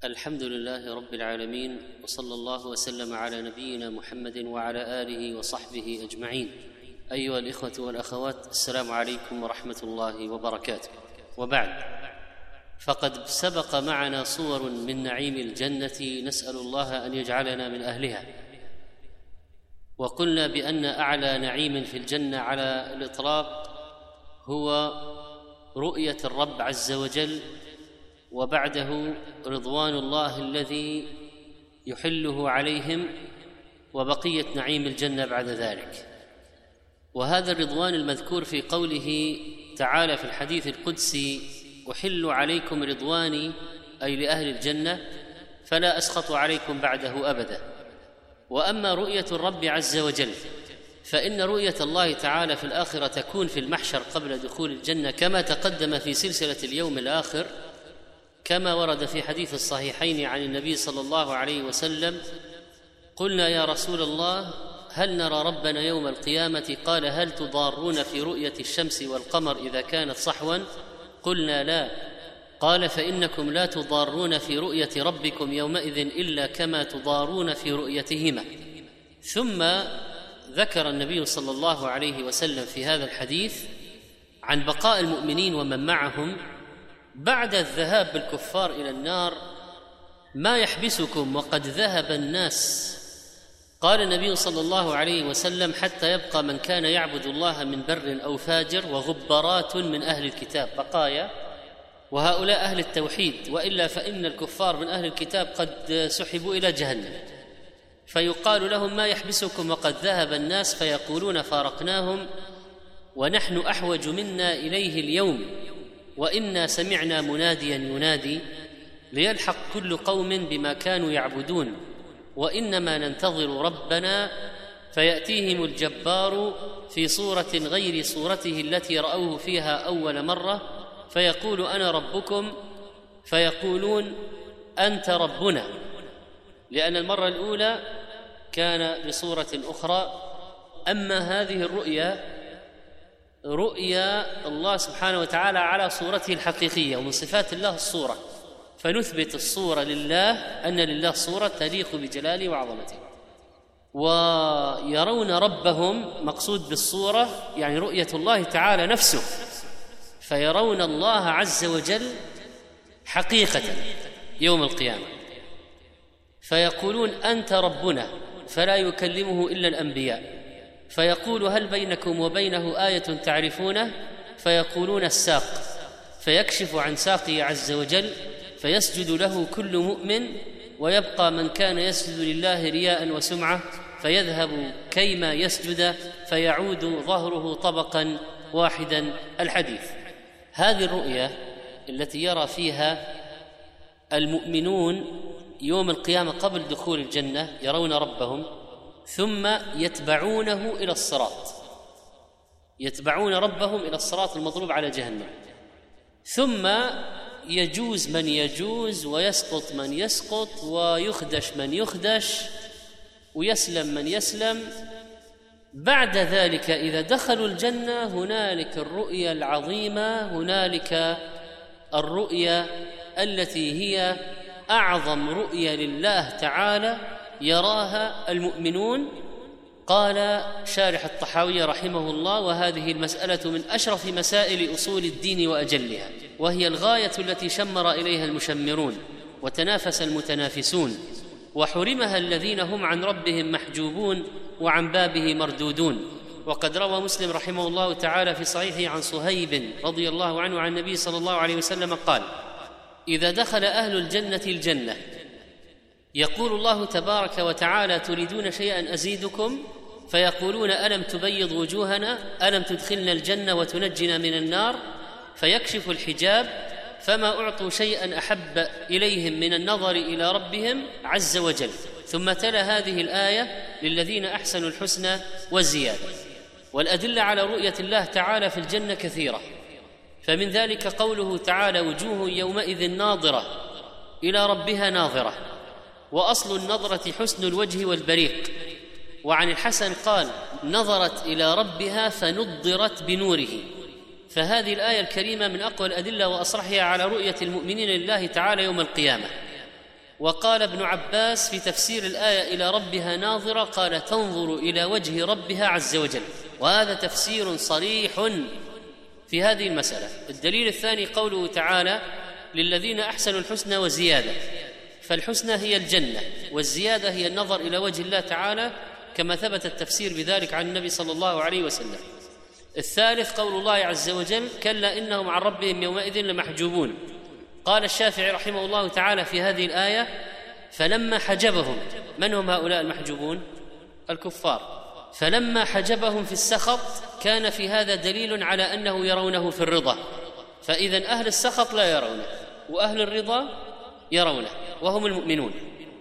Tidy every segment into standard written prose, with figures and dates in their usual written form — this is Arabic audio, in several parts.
الحمد لله رب العالمين، وصلى الله وسلم على نبينا محمد وعلى آله وصحبه أجمعين. أيها الإخوة والأخوات، السلام عليكم ورحمة الله وبركاته. وبعد، فقد سبق معنا صور من نعيم الجنة، نسأل الله أن يجعلنا من أهلها. وقلنا بأن أعلى نعيم في الجنة على الإطلاق هو رؤية الرب عز وجل، وبعده رضوان الله الذي يحله عليهم، وبقية نعيم الجنة بعد ذلك. وهذا الرضوان المذكور في قوله تعالى في الحديث القدسي: أحل عليكم رضواني، أي لأهل الجنة، فلا أسخط عليكم بعده أبدا. وأما رؤية الرب عز وجل فإن رؤية الله تعالى في الآخرة تكون في المحشر قبل دخول الجنة، كما تقدم في سلسلة اليوم الآخر، كما ورد في حديث الصحيحين عن النبي صلى الله عليه وسلم: قلنا يا رسول الله هل نرى ربنا يوم القيامة؟ قال: هل تضارون في رؤية الشمس والقمر إذا كانت صحوا؟ قلنا لا. قال: فإنكم لا تضارون في رؤية ربكم يومئذ إلا كما تضارون في رؤيتهما. ثم ذكر النبي صلى الله عليه وسلم في هذا الحديث عن بقاء المؤمنين ومن معهم بعد الذهاب بالكفار إلى النار: ما يحبسكم وقد ذهب الناس؟ قال النبي صلى الله عليه وسلم: حتى يبقى من كان يعبد الله من بر أو فاجر وغبرات من أهل الكتاب، بقايا، وهؤلاء أهل التوحيد، وإلا فإن الكفار من أهل الكتاب قد سحبوا إلى جهنم. فيقال لهم: ما يحبسكم وقد ذهب الناس؟ فيقولون: فارقناهم ونحن أحوج منا إليه اليوم، وإنا سمعنا مناديا ينادي ليلحق كل قوم بما كانوا يعبدون، وإنما ننتظر ربنا فيأتيهم الجبار في صورة غير صورته التي رأوه فيها أول مرة، فيقول: أنا ربكم، فيقولون: أنت ربنا، لأن المرة الأولى كان بصورة أخرى. أما هذه رؤيا الله سبحانه وتعالى على صورته الحقيقية، ومن صفات الله الصورة، فنثبت الصورة لله، أن لله صورة تليق بجلاله وعظمته. ويرون ربهم، مقصود بالصورة يعني رؤية الله تعالى نفسه، فيرون الله عز وجل حقيقة يوم القيامة، فيقولون: أنت ربنا، فلا يكلمه إلا الأنبياء، فيقول: هل بينكم وبينه آية تعرفونه؟ فيقولون: الساق، فيكشف عن ساقه عز وجل، فيسجد له كل مؤمن، ويبقى من كان يسجد لله رياء وسمعة، فيذهب كيما يسجد، فيعود ظهره طبقا واحدا. الحديث. هذه الرؤيا التي يرى فيها المؤمنون يوم القيامة قبل دخول الجنة، يرون ربهم ثم يتبعونه إلى الصراط، يتبعون ربهم إلى الصراط المضروب على جهنم، ثم يجوز من يجوز، ويسقط من يسقط، ويخدش من يخدش، ويسلم من يسلم. بعد ذلك إذا دخلوا الجنة هنالك الرؤيا العظيمة، هنالك الرؤيا التي هي أعظم رؤيا لله تعالى يراها المؤمنون. قال شارح الطحاوي رحمه الله: وهذه المسألة من أشرف مسائل أصول الدين وأجلها، وهي الغاية التي شمر إليها المشمرون وتنافس المتنافسون، وحرمها الذين هم عن ربهم محجوبون وعن بابه مردودون. وقد روى مسلم رحمه الله تعالى في صحيحه عن صهيب رضي الله عنه عن النبي صلى الله عليه وسلم قال: إذا دخل أهل الجنة الجنة يقول الله تبارك وتعالى: تريدون شيئا أزيدكم؟ فيقولون: ألم تبيض وجوهنا؟ ألم تدخلنا الجنة وتنجنا من النار؟ فيكشف الحجاب، فما أعطوا شيئا أحب إليهم من النظر إلى ربهم عز وجل. ثم تلا هذه الآية: للذين أحسنوا الحسنى والزيادة. والأدلة على رؤية الله تعالى في الجنة كثيرة، فمن ذلك قوله تعالى: وجوه يومئذ ناظرة إلى ربها ناظرة. وأصل النظرة حسن الوجه والبريق. وعن الحسن قال: نظرت إلى ربها فنضرت بنوره. فهذه الآية الكريمة من أقوى الأدلة وأصرحها على رؤية المؤمنين لله تعالى يوم القيامة. وقال ابن عباس في تفسير الآية إلى ربها ناظرة قال تنظر إلى وجه ربها عز وجل، وهذا تفسير صريح في هذه المسألة. الدليل الثاني قوله تعالى للذين أحسنوا الحسنى وزيادة، فالحسنى هي الجنة والزيادة هي النظر إلى وجه الله تعالى كما ثبت التفسير بذلك عن النبي صلى الله عليه وسلم. الثالث قول الله عز وجل كلا إنهم عن ربهم يومئذ لمحجوبون. قال الشافعي رحمه الله تعالى في هذه الآية فلما حجبهم، من هم هؤلاء المحجوبون؟ الكفار. فلما حجبهم في السخط كان في هذا دليل على أنه يرونه في الرضا، فإذا أهل السخط لا يرونه وأهل الرضا يرونه وهم المؤمنون.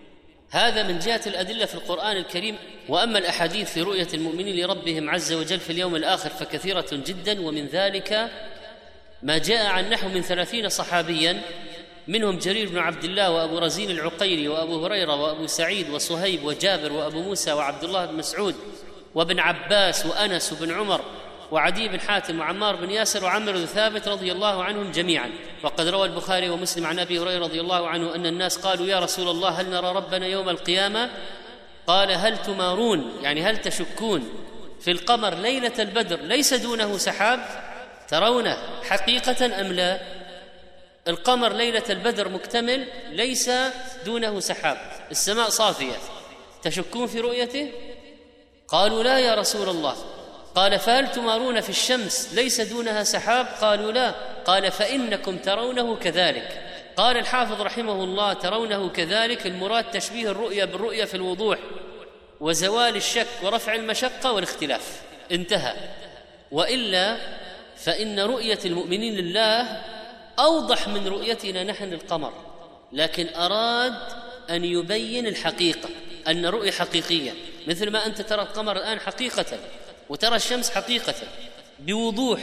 هذا من جهة الأدلة في القرآن الكريم. وأما الأحاديث في رؤية المؤمنين لربهم عز وجل في اليوم الآخر فكثيرة جدا، ومن ذلك ما جاء عن نحو من 30 صحابيا، منهم جرير بن عبد الله وأبو رزين العقيري وأبو هريرة وأبو سعيد وصهيب وجابر وأبو موسى وعبد الله بن مسعود وابن عباس وأنس وابن عمر وعدي بن حاتم وعمار بن ياسر وعمر بن ثابت رضي الله عنهم جميعا. وقد روى البخاري ومسلم عن أبي هريرة رضي الله عنه أن الناس قالوا يا رسول الله هل نرى ربنا يوم القيامة؟ قال هل تمارون، يعني هل تشكون في القمر ليلة البدر ليس دونه سحاب؟ ترونه حقيقة أم لا؟ القمر ليلة البدر مكتمل ليس دونه سحاب، السماء صافية، تشكون في رؤيته؟ قالوا لا يا رسول الله. قال فهل تمارون في الشمس ليس دونها سحاب؟ قالوا لا. قال فإنكم ترونه كذلك. قال الحافظ رحمه الله ترونه كذلك المراد تشبيه الرؤيا بالرؤيا في الوضوح وزوال الشك ورفع المشقة والاختلاف، انتهى. وإلا فإن رؤية المؤمنين لله أوضح من رؤيتنا نحن القمر، لكن أراد أن يبين الحقيقة أن رؤية حقيقية، مثل ما أنت ترى القمر الآن حقيقة وترى الشمس حقيقة بوضوح،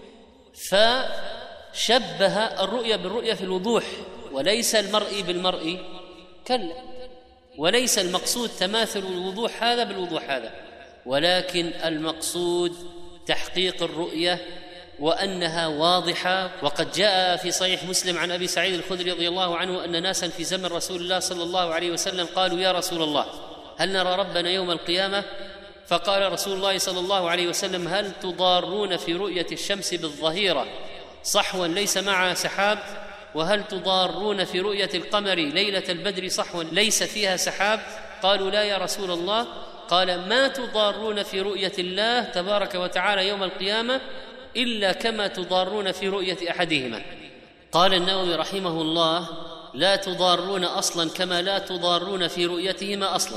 فشبه الرؤية بالرؤية في الوضوح، وليس المرئي بالمرئي، كلا، وليس المقصود تماثل الوضوح هذا بالوضوح هذا، ولكن المقصود تحقيق الرؤية وأنها واضحة. وقد جاء في صحيح مسلم عن أبي سعيد الخدري رضي الله عنه أن ناسا في زمن رسول الله صلى الله عليه وسلم قالوا يا رسول الله هل نرى ربنا يوم القيامة؟ فقال رسول الله صلى الله عليه وسلم هل تضارون في رؤية الشمس بالظهيرة صحوا ليس معها سحاب؟ وهل تضارون في رؤية القمر ليلة البدر صحوا ليس فيها سحاب؟ قالوا لا يا رسول الله. قال ما تضارون في رؤية الله تبارك وتعالى يوم القيامة إلا كما تضارون في رؤية أحدهما. قال النووي رحمه الله لا تضارون أصلا كما لا تضارون في رؤيتهما أصلا،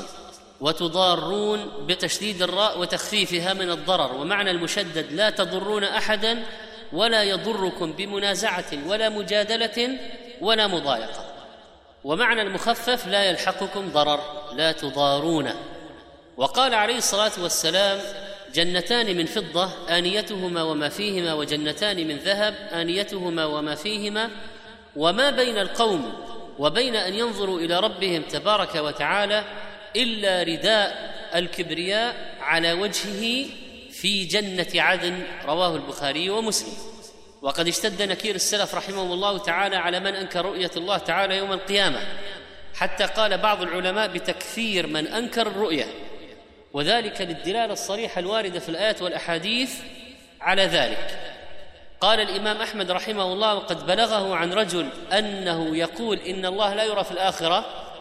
وتضارون بتشديد الراء وتخفيفها من الضرر، ومعنى المشدد لا تضرون أحدا ولا يضركم بمنازعة ولا مجادلة ولا مضايقة، ومعنى المخفف لا يلحقكم ضرر، لا تضارون. وقال عليه الصلاة والسلام جنتان من فضة آنيتهما وما فيهما، وجنتان من ذهب آنيتهما وما فيهما، وما بين القوم وبين أن ينظروا إلى ربهم تبارك وتعالى إلا رداء الكبرياء على وجهه في جنة عدن. رواه البخاري ومسلم. وقد اشتد نكير السلف رحمهم الله تعالى على من أنكر رؤية الله تعالى يوم القيامة، حتى قال بعض العلماء بتكفير من أنكر الرؤية، وذلك للدلالة الصريحة الواردة في الآيات والأحاديث على ذلك. قال الإمام أحمد رحمه الله وقد بلغه عن رجل أنه يقول إن الله لا يرى في الآخرة،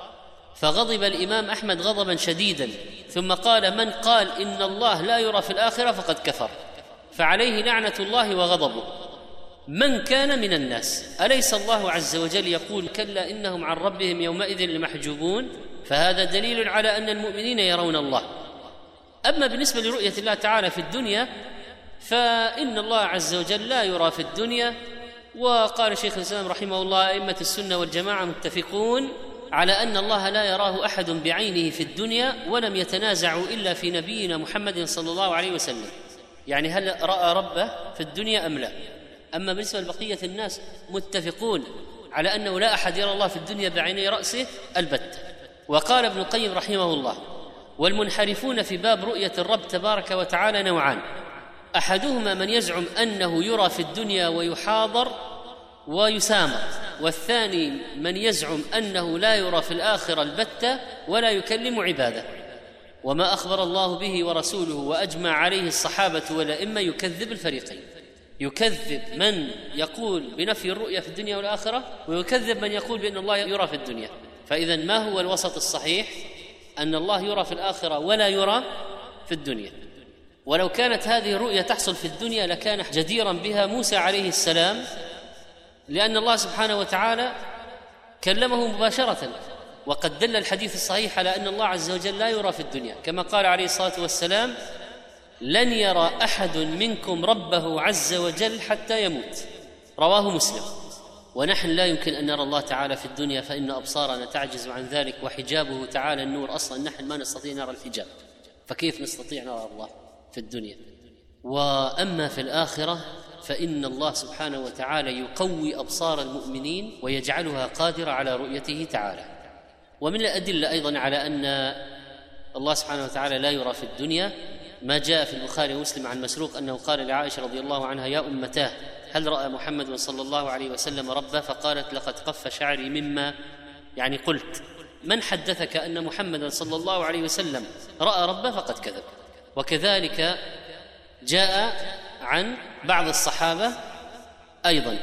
فغضب الإمام أحمد غضبا شديدا، ثم قال من قال إن الله لا يرى في الآخرة فقد كفر، فعليه لعنة الله وغضبه من كان من الناس. أليس الله عز وجل يقول كلا إنهم عن ربهم يومئذ لمحجوبون؟ فهذا دليل على أن المؤمنين يرون الله. أما بالنسبة لرؤية الله تعالى في الدنيا فإن الله عز وجل لا يرى في الدنيا. وقال شيخ الإسلام رحمه الله أئمة السنة والجماعة متفقون على أن الله لا يراه أحد بعينه في الدنيا، ولم يتنازعوا إلا في نبينا محمد صلى الله عليه وسلم، يعني هل رأى ربه في الدنيا أم لا؟ أما بالنسبة لبقية الناس متفقون على أنه لا أحد يرى الله في الدنيا بعيني رأسه البتة. وقال ابن القيم رحمه الله والمنحرفون في باب رؤية الرب تبارك وتعالى نوعان، أحدهما من يزعم أنه يرى في الدنيا ويحاضر ويسامر، والثاني من يزعم أنه لا يرى في الآخرة البتة ولا يكلم عباده، وما أخبر الله به ورسوله وأجمع عليه الصحابة والأئمة يكذب الفريقين، يكذب من يقول بنفي الرؤية في الدنيا والآخرة، ويكذب من يقول بأن الله يرى في الدنيا. فإذا ما هو الوسط الصحيح؟ أن الله يرى في الآخرة ولا يرى في الدنيا. ولو كانت هذه الرؤية تحصل في الدنيا لكان جديرا بها موسى عليه السلام، لأن الله سبحانه وتعالى كلمه مباشرة، وقد دل الحديث الصحيح على أن الله عز وجل لا يرى في الدنيا، كما قال عليه الصلاة والسلام: لن يرى أحد منكم ربه عز وجل حتى يموت، رواه مسلم. ونحن لا يمكن أن نرى الله تعالى في الدنيا، فإن أبصارنا تعجز عن ذلك، وحجابه تعالى النور، أصلا نحن ما نستطيع نرى الحجاب، فكيف نستطيع نرى الله في الدنيا؟ وأما في الآخرة فإن الله سبحانه وتعالى يقوي أبصار المؤمنين ويجعلها قادرة على رؤيته تعالى. ومن الأدلة أيضا على أن الله سبحانه وتعالى لا يرى في الدنيا ما جاء في البخاري ومسلم عن مسروق أنه قال لعائشة رضي الله عنها: يا أمتاه، هل رأى محمد صلى الله عليه وسلم ربه؟ فقالت: لقد قف شعري مما يعني قلت. من حدثك أن محمد صلى الله عليه وسلم رأى ربه فقد كذب. وكذلك جاء عن بعض الصحابة أيضا.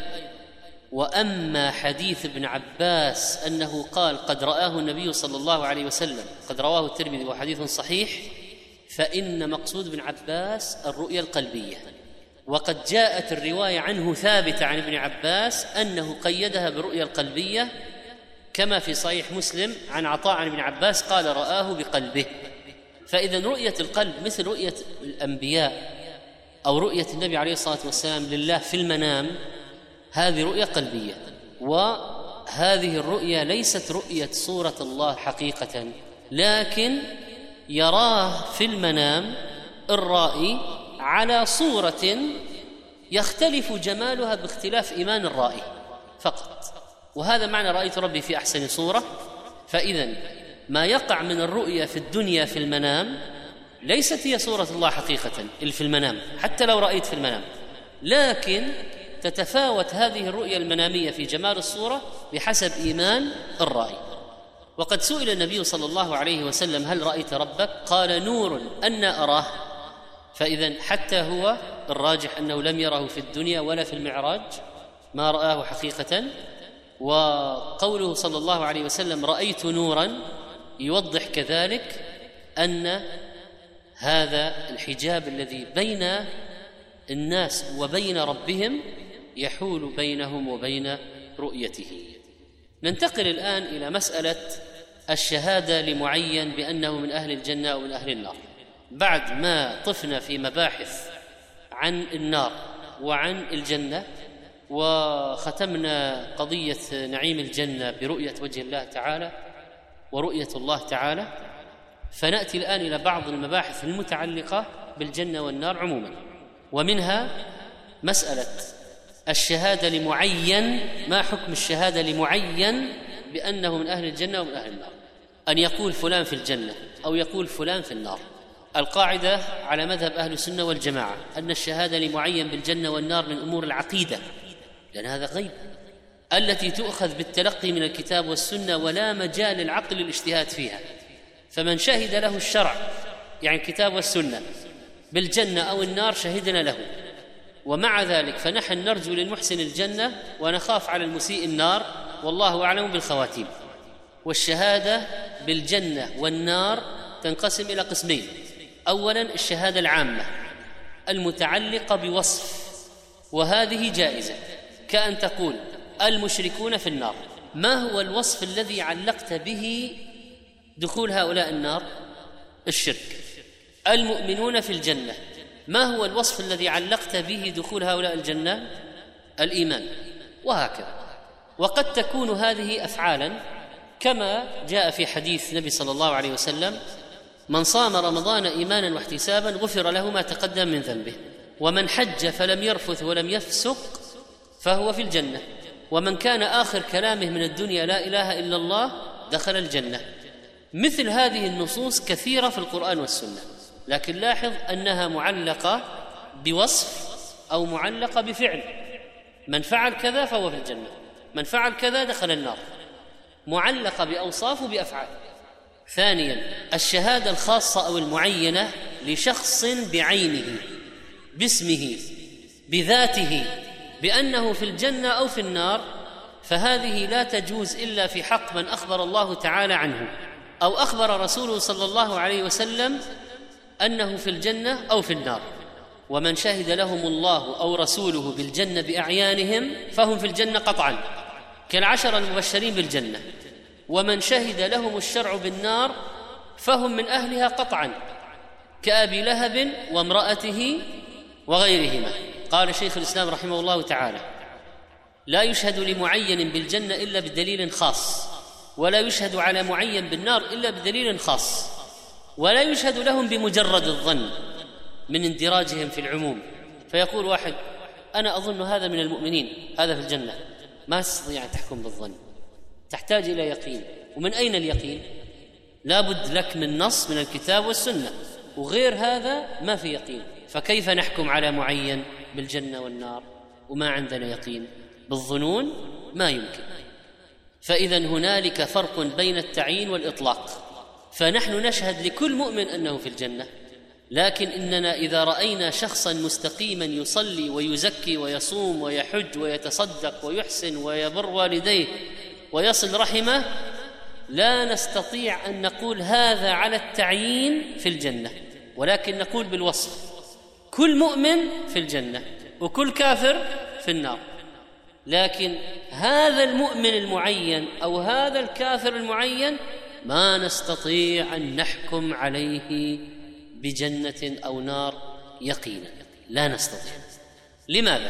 وأما حديث ابن عباس أنه قال قد رآه النبي صلى الله عليه وسلم، قد رواه الترمذي وحديث صحيح، فإن مقصود ابن عباس الرؤيا القلبية، وقد جاءت الرواية عنه ثابتة عن ابن عباس أنه قيدها بالرؤيا القلبية، كما في صحيح مسلم عن عطاء عن ابن عباس قال: رآه بقلبه. فإذا رؤية القلب مثل رؤية الأنبياء أو رؤية النبي عليه الصلاة والسلام لله في المنام، هذه رؤية قلبية. وهذه الرؤية ليست رؤية صورة الله حقيقة، لكن يراه في المنام الرائي على صورة يختلف جمالها باختلاف إيمان الرائي فقط، وهذا معنى رأيت ربي في أحسن صورة. فإذا ما يقع من الرؤية في الدنيا في المنام ليست هي صورة الله حقيقة اللي في المنام، حتى لو رأيت في المنام، لكن تتفاوت هذه الرؤية المنامية في جمال الصورة بحسب إيمان الرائي. وقد سئل النبي صلى الله عليه وسلم: هل رأيت ربك؟ قال: نور أنا أراه. فإذا حتى هو الراجح أنه لم يره في الدنيا ولا في المعراج، ما رآه حقيقة. وقوله صلى الله عليه وسلم: رأيت نورا، يوضح كذلك أن هذا الحجاب الذي بين الناس وبين ربهم يحول بينهم وبين رؤيته. ننتقل الآن إلى مسألة الشهادة لمعين بأنه من أهل الجنة أو من أهل النار. بعد ما طفنا في مباحث عن النار وعن الجنة، وختمنا قضية نعيم الجنة برؤية وجه الله تعالى ورؤية الله تعالى، فنأتي الآن إلى بعض المباحث المتعلقة بالجنة والنار عموما، ومنها مسألة الشهادة لمعين. ما حكم الشهادة لمعين بأنه من أهل الجنة ومن أهل النار؟ أن يقول فلان في الجنة أو يقول فلان في النار. القاعدة على مذهب أهل السنة والجماعة أن الشهادة لمعين بالجنة والنار من أمور العقيدة، لأن هذا غيب التي تؤخذ بالتلقي من الكتاب والسنة، ولا مجال للعقل الاجتهاد فيها. فمن شهد له الشرع يعني الكتاب والسنة بالجنة أو النار شهدنا له، ومع ذلك فنحن نرجو للمحسن الجنة ونخاف على المسيء النار، والله أعلم بالخواتيم. والشهادة بالجنة والنار تنقسم إلى قسمين: أولا الشهادة العامة المتعلقة بوصف، وهذه جائزة، كأن تقول المشركون في النار. ما هو الوصف الذي علقت به دخول هؤلاء النار؟ الشرك. المؤمنون في الجنة، ما هو الوصف الذي علقت به دخول هؤلاء الجنة؟ الإيمان، وهكذا. وقد تكون هذه أفعالا كما جاء في حديث النبي صلى الله عليه وسلم: من صام رمضان إيمانا واحتسابا غفر له ما تقدم من ذنبه، ومن حج فلم يرفث ولم يفسق فهو في الجنة، ومن كان آخر كلامه من الدنيا لا إله إلا الله دخل الجنة. مثل هذه النصوص كثيرة في القرآن والسنة، لكن لاحظ أنها معلقة بوصف أو معلقة بفعل، من فعل كذا فهو في الجنة، من فعل كذا دخل النار، معلقة بأوصاف وبأفعال. ثانيا الشهادة الخاصة أو المعينة لشخص بعينه، باسمه، بذاته، بأنه في الجنة أو في النار، فهذه لا تجوز إلا في حق من أخبر الله تعالى عنه أو أخبر رسوله صلى الله عليه وسلم أنه في الجنة أو في النار. ومن شهد لهم الله أو رسوله بالجنة بأعيانهم فهم في الجنة قطعا كالعشر المبشرين بالجنة، ومن شهد لهم الشرع بالنار فهم من أهلها قطعا كأبي لهب وامرأته وغيرهما. قال شيخ الإسلام رحمه الله تعالى: لا يشهد لمعين بالجنة إلا بدليل خاص، ولا يشهد على معين بالنار إلا بدليل خاص، ولا يشهد لهم بمجرد الظن من اندراجهم في العموم. فيقول واحد: أنا أظن هذا من المؤمنين، هذا في الجنة، ما تستطيع أن تحكم بالظن، تحتاج إلى يقين. ومن أين اليقين؟ لا بد لك من نص من الكتاب والسنة، وغير هذا ما في يقين. فكيف نحكم على معين بالجنة والنار وما عندنا يقين؟ بالظنون ما يمكن. فإذا هنالك فرق بين التعيين والإطلاق. فنحن نشهد لكل مؤمن أنه في الجنة، لكن إننا إذا رأينا شخصا مستقيما يصلي ويزكي ويصوم ويحج ويتصدق ويحسن ويبر والديه ويصل رحمه، لا نستطيع أن نقول هذا على التعيين في الجنة، ولكن نقول بالوصف: كل مؤمن في الجنة وكل كافر في النار. لكن هذا المؤمن المعين أو هذا الكافر المعين ما نستطيع أن نحكم عليه بجنة أو نار يقينا، لا نستطيع. لماذا؟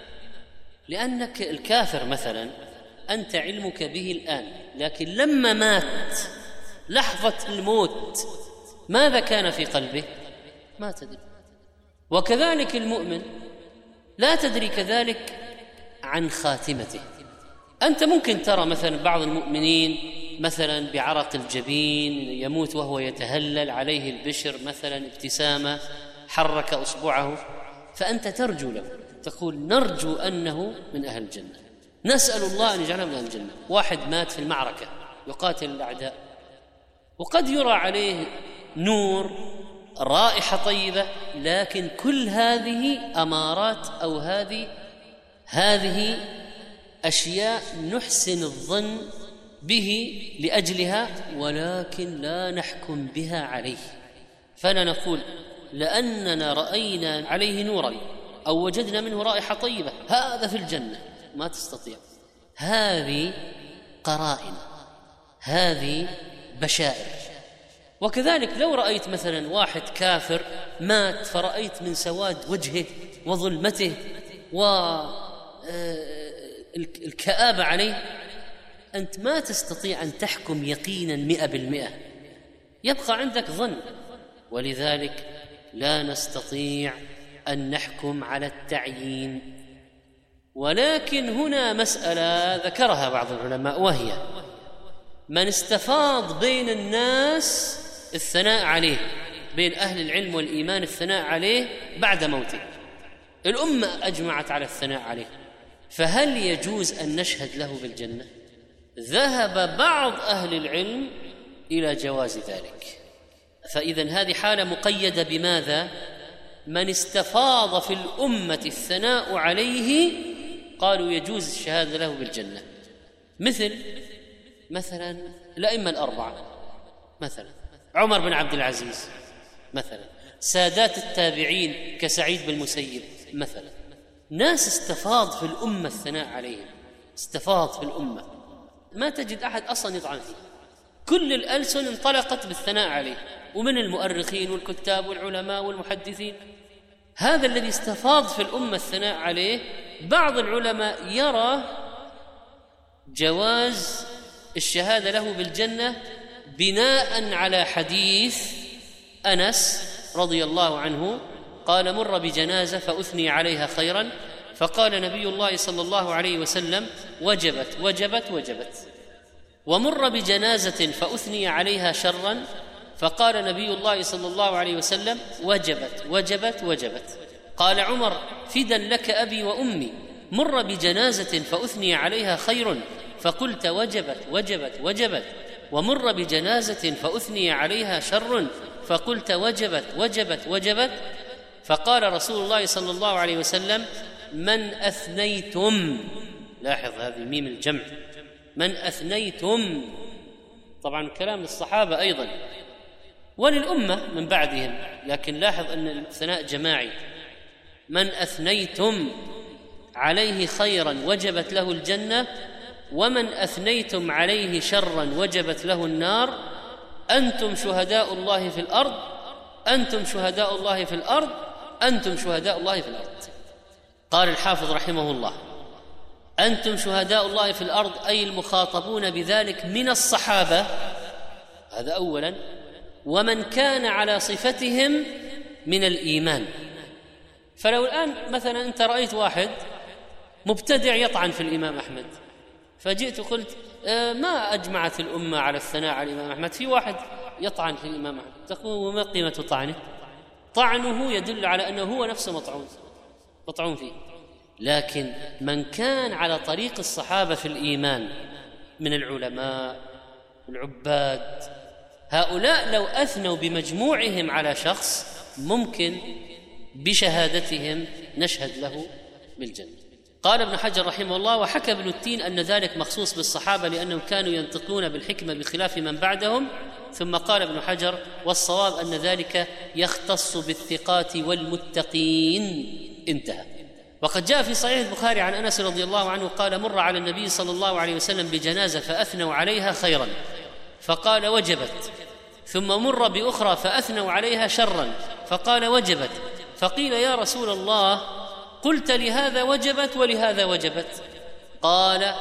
لأنك الكافر مثلا أنت علمك به الآن، لكن لما مات لحظة الموت ماذا كان في قلبه؟ ما تدري. وكذلك المؤمن لا تدري كذلك عن خاتمته. أنت ممكن ترى مثلا بعض المؤمنين مثلا بعرق الجبين يموت وهو يتهلل، عليه البشر مثلا ابتسامة، حرك أصبعه، فأنت ترجو له، تقول نرجو أنه من أهل الجنة، نسأل الله أن يجعله من أهل الجنة. واحد مات في المعركة يقاتل الأعداء، وقد يرى عليه نور، رائحة طيبة، لكن كل هذه أمارات أو هذه أشياء نحسن الظن به لأجلها، ولكن لا نحكم بها عليه. فلا نقول لأننا رأينا عليه نورا أو وجدنا منه رائحة طيبة هذا في الجنة، ما تستطيع. هذه قرائن، هذه بشائر. وكذلك لو رأيت مثلا واحد كافر مات فرأيت من سواد وجهه وظلمته والكآبة عليه، أنت ما تستطيع أن تحكم يقينا 100%، يبقى عندك ظن. ولذلك لا نستطيع أن نحكم على التعيين. ولكن هنا مسألة ذكرها بعض العلماء، وهي من استفاض بين الناس الثناء عليه، بين أهل العلم والإيمان الثناء عليه بعد موته، الأمة أجمعت على الثناء عليه، فهل يجوز أن نشهد له بالجنة؟ ذهب بعض أهل العلم إلى جواز ذلك. فإذن هذه حالة مقيدة بماذا؟ من استفاض في الأمة الثناء عليه قالوا يجوز الشهادة له بالجنة، مثلا الأئمة الأربعة، مثلا عمر بن عبد العزيز، مثلا سادات التابعين كسعيد بن المسيب، مثلا ناس استفاض في الأمة الثناء عليهم، استفاض في الأمة، ما تجد أحد أصلا يطعن فيه، كل الألسن انطلقت بالثناء عليه، ومن المؤرخين والكتاب والعلماء والمحدثين. هذا الذي استفاض في الأمة الثناء عليه، بعض العلماء يرى جواز الشهادة له بالجنة بناء على حديث أنس رضي الله عنه قال: مر بجنازة فأثني عليها خيرا، فقال نبي الله صلى الله عليه وسلم: وجبت وجبت وجبت. ومر بجنازة فأثني عليها شرا، فقال نبي الله صلى الله عليه وسلم: وجبت وجبت وجبت. قال عمر: فدا لك أبي وأمي، مر بجنازة فأثني عليها خير فقلت وجبت وجبت وجبت، ومر بجنازة فأثني عليها شر فقلت وجبت وجبت وجبت. فقال رسول الله صلى الله عليه وسلم: من أثنيتم، لاحظ هذه ميم الجمع، من أثنيتم، طبعا كلام للصحابة أيضا وللأمة من بعدهم، لكن لاحظ أن الثناء جماعي. من أثنيتم عليه خيرا وجبت له الجنة، ومن أثنيتم عليه شرا وجبت له النار. أنتم شهداء الله في الأرض، أنتم شهداء الله في الأرض، أنتم شهداء الله في الأرض. قال الحافظ رحمه الله: أنتم شهداء الله في الأرض أي المخاطبون بذلك من الصحابة، هذا أولا، ومن كان على صفتهم من الإيمان. فلو الآن مثلا أنت رأيت واحد مبتدع يطعن في الإمام أحمد، فجئت وقلت ما أجمعت الأمة على الثناء على الإمام أحمد، في واحد يطعن في الإمام أحمد، تقول وما قيمة طعنه؟ طعنه يدل على أنه هو نفسه مطعون فيه. لكن من كان على طريق الصحابة في الإيمان من العلماء العباد، هؤلاء لو أثنوا بمجموعهم على شخص ممكن بشهادتهم نشهد له بالجنة. قال ابن حجر رحمه الله: وحكى ابن التين أن ذلك مخصوص بالصحابة لأنهم كانوا ينطقون بالحكمة بخلاف من بعدهم. ثم قال ابن حجر: والصواب أن ذلك يختص بالثقات والمتقين. انتهى. وقد جاء في صحيح البخاري عن أنس رضي الله عنه قال: مر على النبي صلى الله عليه وسلم بجنازة فأثنوا عليها خيرا فقال وجبت، ثم مر بأخرى فأثنوا عليها شرا فقال وجبت، فقيل يا رسول الله قلت لهذا وجبت ولهذا وجبت؟ قال: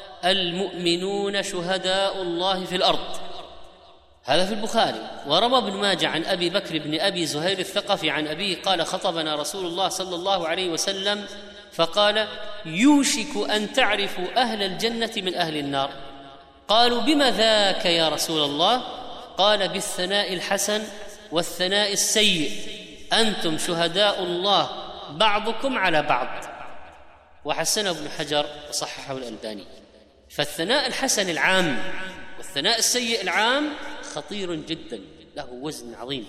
المؤمنون شهداء الله في الأرض. هذا في البخاري. وروى ابن ماجه عن أبي بكر بن أبي زهير الثقفي عن أبيه قال: خطبنا رسول الله صلى الله عليه وسلم فقال: يوشك أن تعرفوا أهل الجنة من أهل النار. قالوا: بما ذاك يا رسول الله؟ قال: بالثناء الحسن والثناء السيء، أنتم شهداء الله بعضكم على بعض. وحسنه ابن حجر وصححه الألباني. فالثناء الحسن العام والثناء السيء العام خطير جدا، له وزن عظيم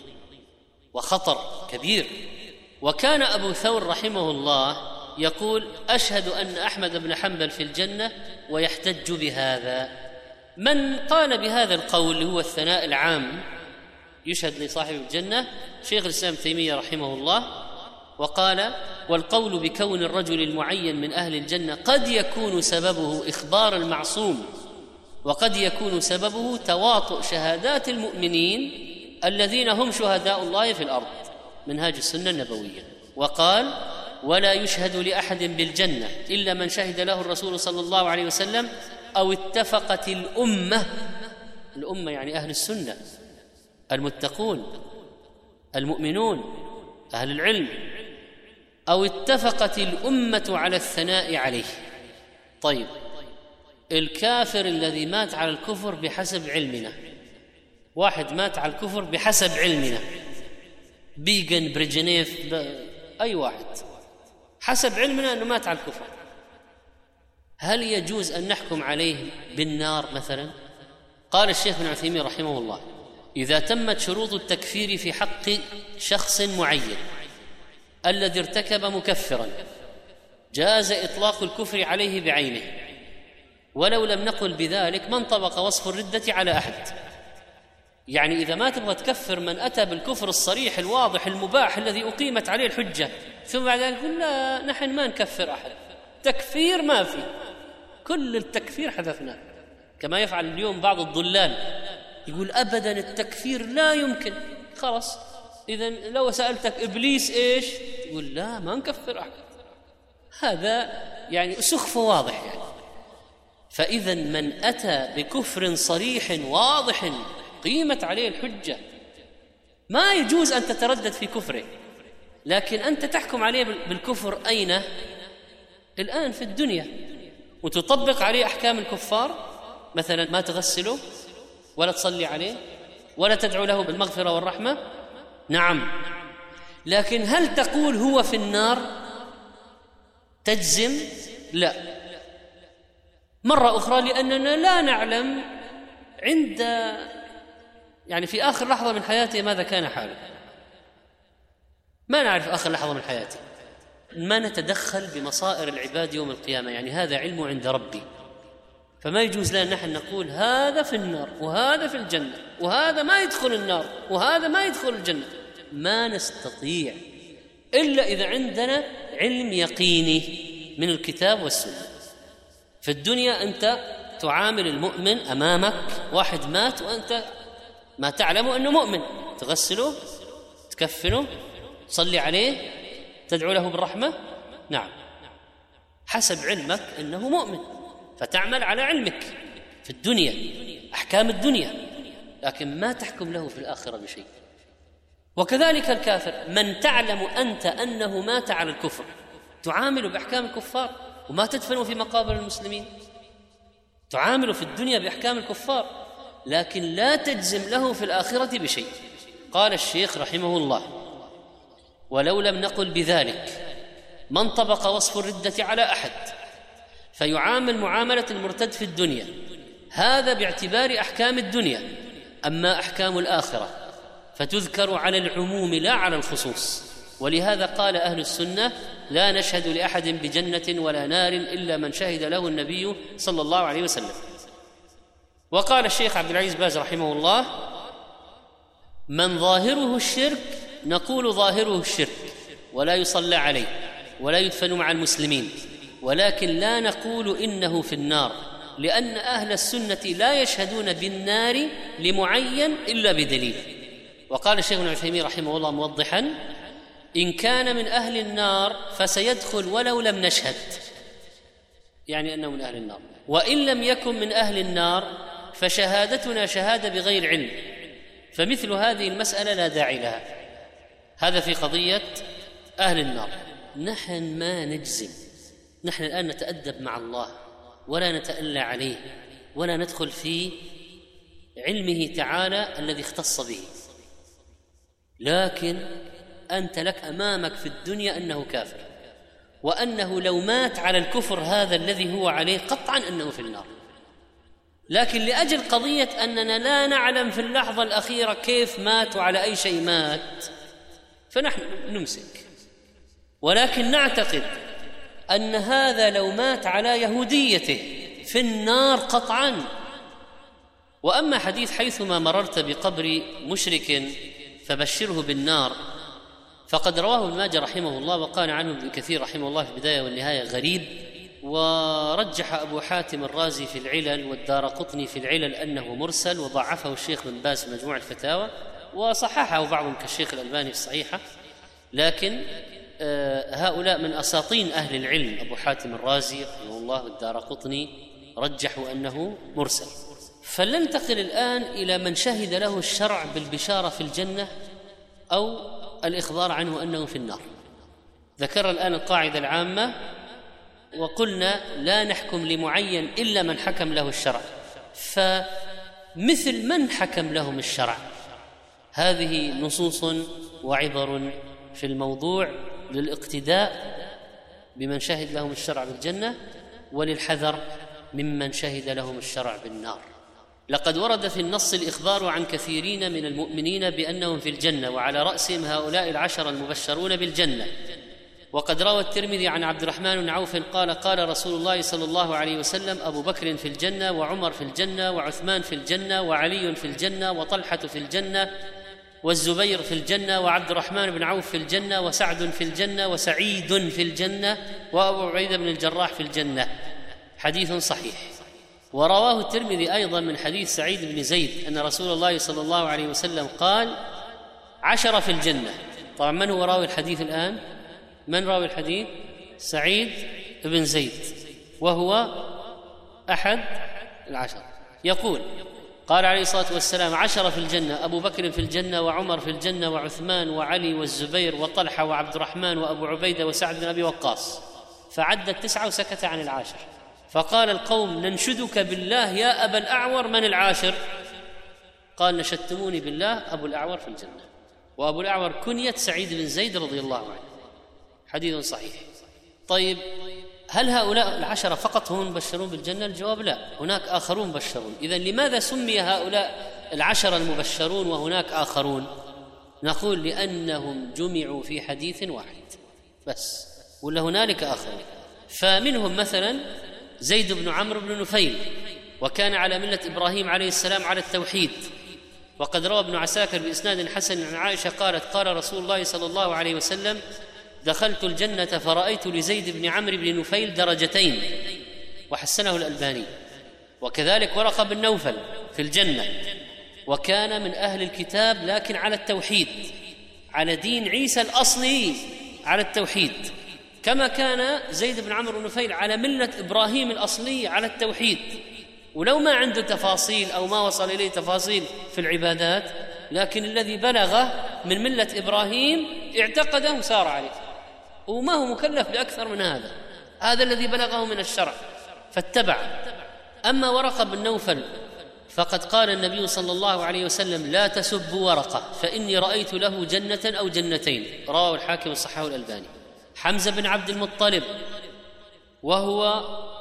وخطر كبير. وكان أبو ثور رحمه الله يقول: أشهد أن أحمد بن حنبل في الجنة، ويحتج بهذا. من قال بهذا القول اللي هو الثناء العام يشهد لصاحب الجنة شيخ الإسلام تيمية رحمه الله، وقال: والقول بكون الرجل المعين من أهل الجنة قد يكون سببه إخبار المعصوم، وقد يكون سببه تواطؤ شهادات المؤمنين الذين هم شهداء الله في الأرض. منهاج السنة النبوية. وقال: ولا يشهد لأحد بالجنة إلا من شهد له الرسول صلى الله عليه وسلم أو اتفقت الأمة يعني أهل السنة المتقون المؤمنون أهل العلم، أو اتفقت الأمة على الثناء عليه. طيب، الكافر الذي مات على الكفر بحسب علمنا، واحد مات على الكفر بحسب علمنا، بيغن بريجنيف أي واحد حسب علمنا أنه مات على الكفر، هل يجوز أن نحكم عليه بالنار مثلا؟ قال الشيخ ابن عثيمين رحمه الله: إذا تمت شروط التكفير في حق شخص معين الذي ارتكب مكفرا جاز إطلاق الكفر عليه بعينه، ولو لم نقل بذلك ما انطبق وصف الردة على أحد. يعني إذا ما تبغى تكفر من أتى بالكفر الصريح الواضح المباح الذي أقيمت عليه الحجة ثم بعد ذلك لا نحن ما نكفر أحد، تكفير ما في، كل التكفير حذفناه، كما يفعل اليوم بعض الضلال يقول أبدا التكفير لا يمكن. خلاص، إذن لو سألتك إبليس إيش تقول لا ما نكفر أحد، هذا يعني سخف واضح يعني. فإذا من أتى بكفر صريح واضح قيمت عليه الحجة ما يجوز أن تتردد في كفره، لكن أنت تحكم عليه بالكفر أين؟ الآن في الدنيا، وتطبق عليه أحكام الكفار، مثلا ما تغسله ولا تصلي عليه ولا تدعو له بالمغفرة والرحمة. نعم، لكن هل تقول هو في النار؟ تجزم لا، مرة أخرى لأننا لا نعلم عند في آخر لحظة من حياته ماذا كان حاله، ما نعرف آخر لحظة من حياته، ما نتدخل بمصائر العباد يوم القيامة، هذا علم عند ربي، فما يجوز لنا نحن نقول هذا في النار وهذا في الجنة وهذا ما يدخل النار وهذا ما يدخل الجنة، ما نستطيع إلا إذا عندنا علم يقيني من الكتاب والسنة. في الدنيا أنت تعامل المؤمن، أمامك واحد مات وأنت ما تعلم أنه مؤمن، تغسله، تكفنه، تصلي عليه، تدعو له بالرحمة، نعم، حسب علمك أنه مؤمن، فتعمل على علمك في الدنيا، أحكام الدنيا، لكن ما تحكم له في الآخرة بشيء. وكذلك الكافر، من تعلم أنت أنه مات على الكفر تعامل بأحكام الكفار وما تدفن في مقابر المسلمين، تعامل في الدنيا بأحكام الكفار، لكن لا تجزم له في الآخرة بشيء. قال الشيخ رحمه الله: ولو لم نقل بذلك ما انطبق وصف الردة على أحد فيعامل معاملة المرتد في الدنيا، هذا باعتبار أحكام الدنيا، أما أحكام الآخرة فتذكر على العموم لا على الخصوص. ولهذا قال أهل السنة: لا نشهد لأحد بجنة ولا نار إلا من شهد له النبي صلى الله عليه وسلم. وقال الشيخ عبد العزيز باز رحمه الله: من ظاهره الشرك نقول ظاهره الشرك ولا يصلى عليه ولا يدفن مع المسلمين، ولكن لا نقول إنه في النار، لأن أهل السنة لا يشهدون بالنار لمعين إلا بدليل. وقال الشيخ ابن عثيمين رحمه الله موضحا: إن كان من أهل النار فسيدخل ولو لم نشهد، أنه من أهل النار، وإن لم يكن من أهل النار فشهادتنا شهادة بغير علم، فمثل هذه المسألة لا داعي لها. هذا في قضية أهل النار. نحن ما نجزم، نحن الآن نتأدب مع الله ولا نتألى عليه ولا ندخل في علمه تعالى الذي اختص به، لكن أنت لك أمامك في الدنيا أنه كافر، وأنه لو مات على الكفر هذا الذي هو عليه قطعا أنه في النار، لكن لأجل قضية أننا لا نعلم في اللحظة الأخيرة كيف مات وعلى أي شيء مات فنحن نمسك، ولكن نعتقد أن هذا لو مات على يهوديته في النار قطعا. وأما حديث حيثما مررت بقبر مشرك فبشره بالنار فقد رواه ابن ماجه رحمه الله، وقال عنه ابن كثير رحمه الله في البداية والنهاية غريب، ورجح أبو حاتم الرازي في العلل والدارقطني في العلل أنه مرسل، وضعفه الشيخ بن باز في مجموع الفتاوى، وصححه بعضهم كالشيخ الألباني في الصحيحة، لكن هؤلاء من أساطين أهل العلم، أبو حاتم الرازي رحمه الله والدارقطني رجحوا أنه مرسل. فلننتقل الآن إلى من شهد له الشرع بالبشارة في الجنة أو الإخبار عنه أنه في النار. ذكر الآن القاعدة العامة وقلنا لا نحكم لمعين إلا من حكم له الشرع، فمثل من حكم لهم الشرع هذه نصوص وعبر في الموضوع للاقتداء بمن شهد لهم الشرع بالجنة وللحذر ممن شهد لهم الشرع بالنار. لقد ورد في النص الإخبار عن كثيرين من المؤمنين بأنهم في الجنة، وعلى رأسهم هؤلاء العشر المبشرون بالجنة. وقد روى الترمذي عن عبد الرحمن بن عوف قال: قال رسول الله صلى الله عليه وسلم: أبو بكر في الجنة، وعمر في الجنة، وعثمان في الجنة، وعلي في الجنة، وطلحة في الجنة، والزبير في الجنة، وعبد الرحمن بن عوف في الجنة، وسعد في الجنة، وسعيد في الجنة، وأبو عبيدة بن الجراح في الجنة. حديث صحيح. ورواه الترمذي أيضا من حديث سعيد بن زيد أن رسول الله صلى الله عليه وسلم قال: 10 في الجنة. طبعا من هو راوي الحديث الآن؟ من راوي الحديث؟ سعيد بن زيد، وهو أحد العشر. يقول: قال عليه الصلاة والسلام: 10 في الجنة، أبو بكر في الجنة، وعمر في الجنة، وعثمان، وعلي، والزبير، وطلحة، وعبد الرحمن، وأبو عبيدة، وسعد بن أبي وقاص. فعد 9 وسكت عن العاشر. فقال القوم: ننشدك بالله يا أبا الأعور، من العاشر؟ قال: نشدتموني بالله، أبو الأعور في الجنة. وأبو الأعور كنية سعيد بن زيد رضي الله عنه. حديث صحيح. طيب، هل هؤلاء العشرة فقط هم المبشرون بالجنة؟ الجواب لا، هناك آخرون مبشرون. إذن لماذا سمي هؤلاء العشرة المبشرون وهناك آخرون؟ نقول لأنهم جمعوا في حديث واحد بس، ولا هنالك آخرون. فمنهم مثلا زيد بن عمرو بن نفيل، وكان على ملة إبراهيم عليه السلام على التوحيد. وقد روى ابن عساكر بإسناد حسن عن عائشة قالت: قال رسول الله صلى الله عليه وسلم: دخلت الجنة فرأيت لزيد بن عمرو بن نفيل درجتين، وحسنه الألباني. وكذلك ورقة بن نوفل في الجنة، وكان من أهل الكتاب لكن على التوحيد، على دين عيسى الأصلي على التوحيد، كما كان زيد بن عمرو بن نفيل على ملة إبراهيم الأصلي على التوحيد، ولو ما عنده تفاصيل أو ما وصل إليه تفاصيل في العبادات، لكن الذي بلغه من ملة إبراهيم اعتقده وسار عليه، وما هو مكلف بأكثر من هذا، هذا الذي بلغه من الشرع فاتبع. أما ورقة بن نوفل فقد قال النبي صلى الله عليه وسلم: لا تسبوا ورقة فإني رأيت له جنة أو جنتين، رواه الحاكم وصححه الألباني. حمزة بن عبد المطلب، وهو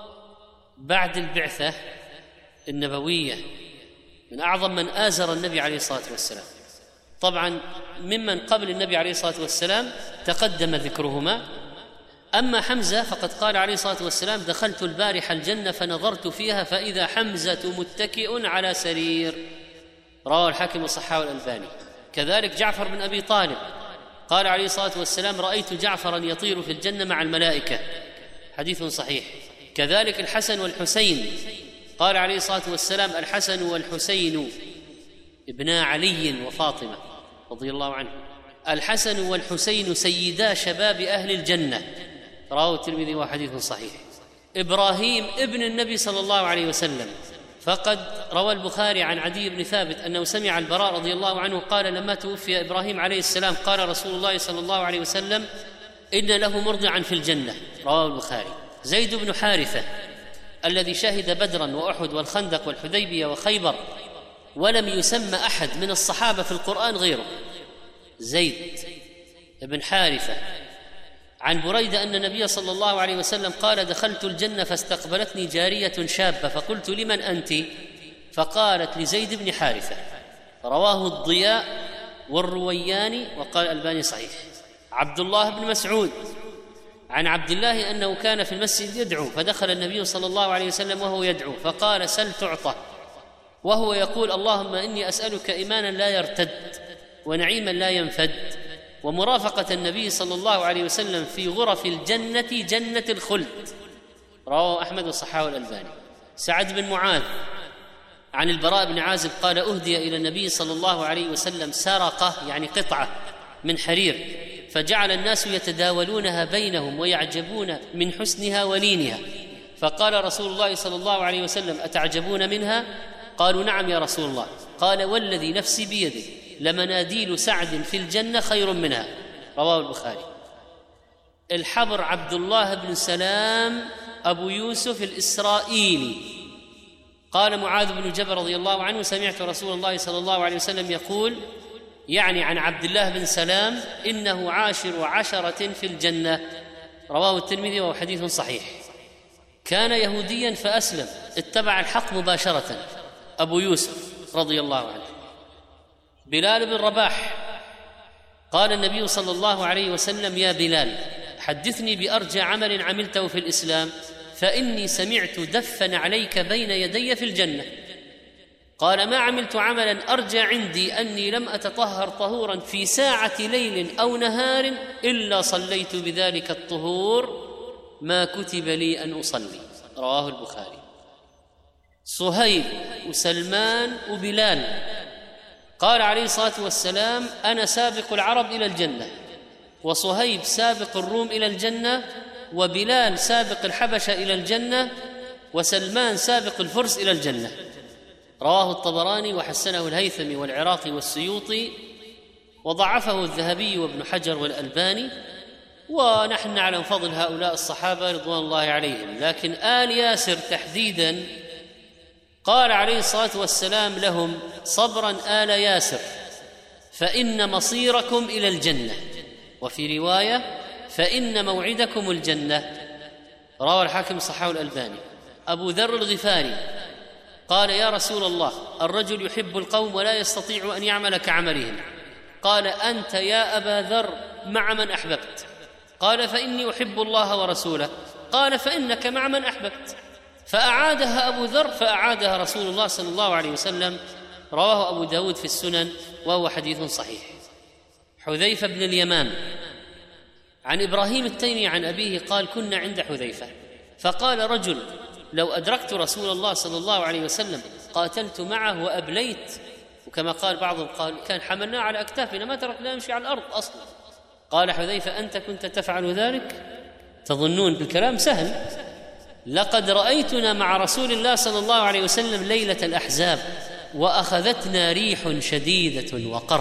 بعد البعثة النبوية من أعظم من آزر النبي عليه الصلاة والسلام، طبعا ممن قبل النبي عليه الصلاة والسلام تقدم ذكرهما. أما حمزة فقد قال عليه الصلاة والسلام: دخلت البارحة الجنة فنظرت فيها فإذا حمزة متكئ على سرير، رواه الحاكم وصححه الألباني. كذلك جعفر بن أبي طالب قال عليه الصلاة والسلام: رأيت جعفرا يطير في الجنة مع الملائكة، حديث صحيح. كذلك الحسن والحسين قال عليه الصلاة والسلام: الحسن والحسين ابنا علي وفاطمة رضي الله عنه، الحسن والحسين سيدا شباب أهل الجنة، رواه الترمذي وحديث صحيح. إبراهيم ابن النبي صلى الله عليه وسلم، فقد روى البخاري عن عدي بن ثابت أنه سمع البراء رضي الله عنه قال: لما توفي إبراهيم عليه السلام قال رسول الله صلى الله عليه وسلم: إن له مرضعا في الجنة، رواه البخاري. زيد بن حارثة الذي شهد بدرا وأحد والخندق والحديبية وخيبر، ولم يسمى أحد من الصحابة في القرآن غيره، زيد بن حارثة. عن بريدة أن النبي صلى الله عليه وسلم قال: دخلت الجنة فاستقبلتني جارية شابة فقلت: لمن أنت؟ فقالت: لزيد بن حارثة، رواه الضياء والروياني وقال الألباني صحيح. عبد الله بن مسعود عن عبد الله أنه كان في المسجد يدعو، فدخل النبي صلى الله عليه وسلم وهو يدعو فقال: سل تعطى، وهو يقول: اللهم إني أسألك إيمانا لا يرتد ونعيما لا ينفد ومرافقة النبي صلى الله عليه وسلم في غرف الجنة جنة الخلد، رواه أحمد وصححه الألباني. سعد بن معاذ عن البراء بن عازب قال: أهدي إلى النبي صلى الله عليه وسلم سرقة، يعني قطعة من حرير، فجعل الناس يتداولونها بينهم ويعجبون من حسنها ولينها، فقال رسول الله صلى الله عليه وسلم: أتعجبون منها؟ قالوا: نعم يا رسول الله. قال: والذي نفسي بيده لمناديل سعد في الجنة خير منها، رواه البخاري. الحبر عبد الله بن سلام أبو يوسف الإسرائيلي قال معاذ بن جبل رضي الله عنه: سمعت رسول الله صلى الله عليه وسلم يقول، يعني عن عبد الله بن سلام: إنه عاشر 10 في الجنة، رواه الترمذي وهو حديث صحيح. كان يهوديا فأسلم، اتبع الحق مباشرة، أبو يوسف رضي الله عنه. بلال بن رباح قال النبي صلى الله عليه وسلم: يا بلال حدثني بأرجى عمل عملته في الإسلام، فإني سمعت دفا عليك بين يدي في الجنة. قال: ما عملت عملا أرجى عندي أني لم أتطهر طهورا في ساعة ليل أو نهار إلا صليت بذلك الطهور ما كتب لي أن أصلي، رواه البخاري. صهيب وسلمان وبلال قال عليه الصلاة والسلام: أنا سابق العرب إلى الجنة، وصهيب سابق الروم إلى الجنة، وبلال سابق الحبشة إلى الجنة، وسلمان سابق الفرس إلى الجنة، رواه الطبراني وحسنه الهيثمي والعراقي والسيوطي، وضعفه الذهبي وابن حجر والألباني. ونحن نعلم فضل هؤلاء الصحابة رضوان الله عليهم، لكن آل ياسر تحديدا قال عليه الصلاة والسلام لهم: صبرا آل ياسر فإن مصيركم إلى الجنة، وفي رواية: فإن موعدكم الجنة. روى الحاكم صححه الألباني. أبو ذر الغفاري قال: يا رسول الله، الرجل يحب القوم ولا يستطيع أن يعمل كعملهم. قال: أنت يا أبا ذر مع من أحببت. قال: فإني أحب الله ورسوله. قال: فإنك مع من أحببت. فأعادها أبو ذر فأعادها رسول الله صلى الله عليه وسلم. رواه أبو داود في السنن وهو حديث صحيح. حذيفة بن اليمان عن إبراهيم التيمي عن أبيه قال: كنا عند حذيفة فقال رجل: لو أدركت رسول الله صلى الله عليه وسلم قاتلت معه وأبليت. وكما قال بعضهم قال: كان حملناه على أكتافنا ما تركناه يمشي على الأرض أصلا. قال حذيفة: أنت كنت تفعل ذلك؟ تظنون بالكلام سهل. لقد رأيتنا مع رسول الله صلى الله عليه وسلم ليلة الأحزاب وأخذتنا ريح شديدة وقر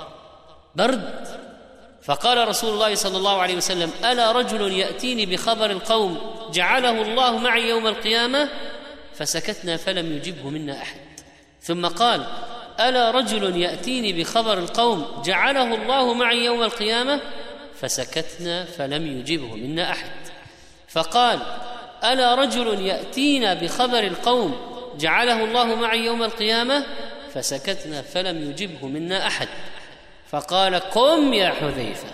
برد، فقال رسول الله صلى الله عليه وسلم: ألا رجل يأتيني بخبر القوم جعله الله معي يوم القيامة؟ فسكتنا فلم يجبه منا أحد. ثم قال: ألا رجل يأتيني بخبر القوم جعله الله معي يوم القيامة؟ فسكتنا فلم يجبه منا أحد. فقال: ألا رجل يأتينا بخبر القوم جعله الله معي يوم القيامة؟ فسكتنا فلم يجبه منا أحد. فقال: قم يا حذيفة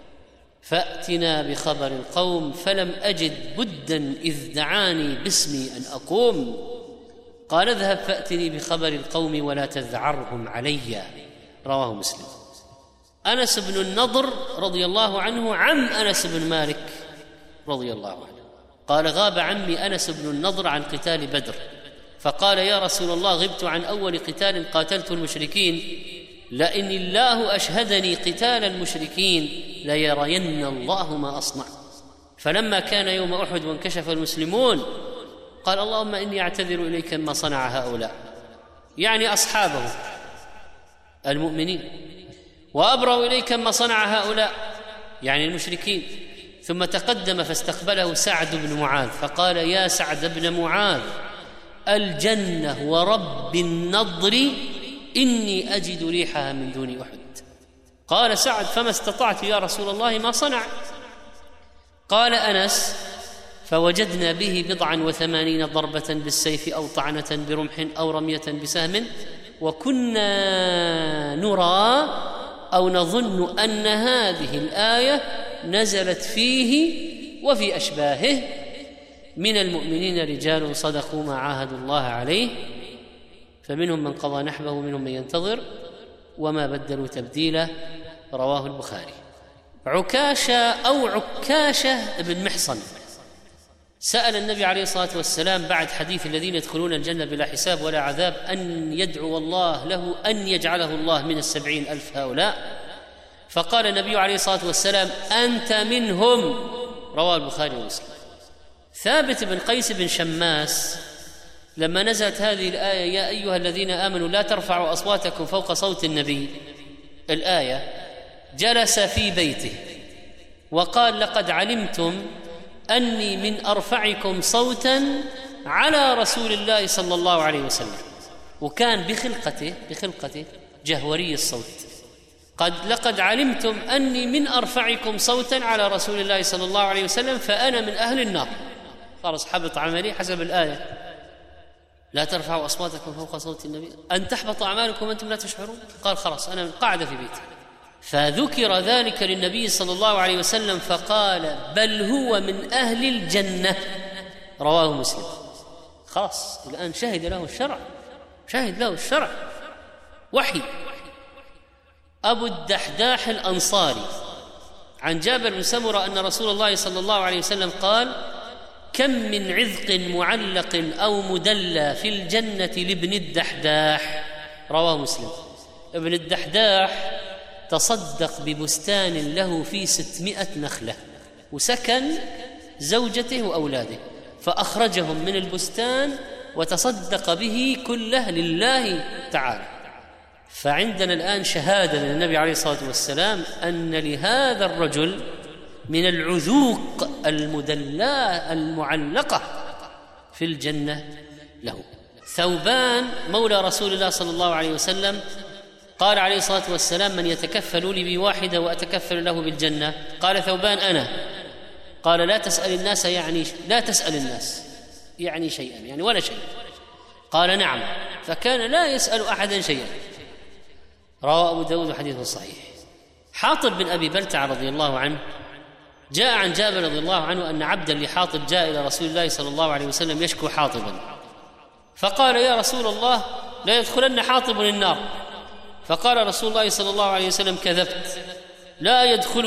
فأتنا بخبر القوم. فلم أجد بدا إذ دعاني باسمي أن أقوم. قال: اذهب فأتني بخبر القوم ولا تذعرهم علي. رواه مسلم. أنس بن النضر رضي الله عنه عم أنس بن مالك رضي الله عنه قال: غاب عمي أنس بن النضر عن قتال بدر، فقال: يا رسول الله، غبت عن أول قتال قاتلت المشركين، لئن الله أشهدني قتال المشركين ليرين الله ما أصنع. فلما كان يوم أحد وانكشف المسلمون قال: اللهم إني أعتذر إليك ما صنع هؤلاء، يعني أصحابه المؤمنين، وأبرأ إليك ما صنع هؤلاء، يعني المشركين. ثم تقدم فاستقبله سعد بن معاذ فقال: يا سعد بن معاذ، الجنة ورب النضر إني أجد ريحها من دون أحد. قال سعد: فما استطعت يا رسول الله ما صنع. قال أنس: فوجدنا به 89 ضربة بالسيف أو طعنة برمح أو رمية بسهم، وكنا نرى أو نظن أن هذه الآية نزلت فيه وفي أشباهه من المؤمنين رجال صدقوا ما عاهدوا الله عليه، فمنهم من قضى نحبه ومنهم من ينتظر وما بدلوا تبديلا. رواه البخاري. عكاشة أو عكاشة بن محصن سأل النبي عليه الصلاة والسلام بعد حديث الذين يدخلون الجنة بلا حساب ولا عذاب أن يدعو الله له أن يجعله الله من 70,000 هؤلاء، فقال النبي عليه الصلاة والسلام: أنت منهم. رواه البخاري ومسلم. ثابت بن قيس بن شماس لما نزلت هذه الآية: يا أيها الذين آمنوا لا ترفعوا أصواتكم فوق صوت النبي، الآية، جلس في بيته وقال: لقد علمتم أني من أرفعكم صوتا على رسول الله صلى الله عليه وسلم. وكان بخلقته جهوري الصوت. لقد علمتم أني من أرفعكم صوتا على رسول الله صلى الله عليه وسلم فأنا من أهل النار. خلاص حبط عملي حسب الآية: لا ترفعوا أصواتكم فوق صوت النبي أن تحبط أعمالكم وأنتم لا تشعرون. قال: خلاص أنا قاعدة في بيتي. فذكر ذلك للنبي صلى الله عليه وسلم فقال: بل هو من أهل الجنة. رواه مسلم. خلاص الآن شهد له الشرع وحي. أبو الدحداح الأنصاري عن جابر بن سمرة أن رسول الله صلى الله عليه وسلم قال: كم من عذق معلق أو مدلى في الجنة لابن الدحداح. رواه مسلم. ابن الدحداح تصدق ببستان له فيه 600 نخلة، وسكن زوجته وأولاده، فأخرجهم من البستان وتصدق به كله لله تعالى. فعندنا الآن شهادة للنبي عليه الصلاة والسلام أن لهذا الرجل من العذوق المدلاة المعلقة في الجنة له. ثوبان مولى رسول الله صلى الله عليه وسلم قال عليه الصلاة والسلام: من يتكفل لي بواحدة وأتكفل له بالجنة؟ قال ثوبان: أنا. قال لا تسأل الناس يعني شيئا، يعني ولا شيء. قال نعم، فكان لا يسأل أحدا شيئا. رواه أبو داود حديث صحيح. حاطب بن أبي بلتع رضي الله عنه جاء عن جابر رضي الله عنه أن عبدا لحاطب جاء إلى رسول الله صلى الله عليه وسلم يشكو حاطبا، فقال يا رسول الله لا يدخلن حاطب النار. فقال رسول الله صلى الله عليه وسلم كذبت، لا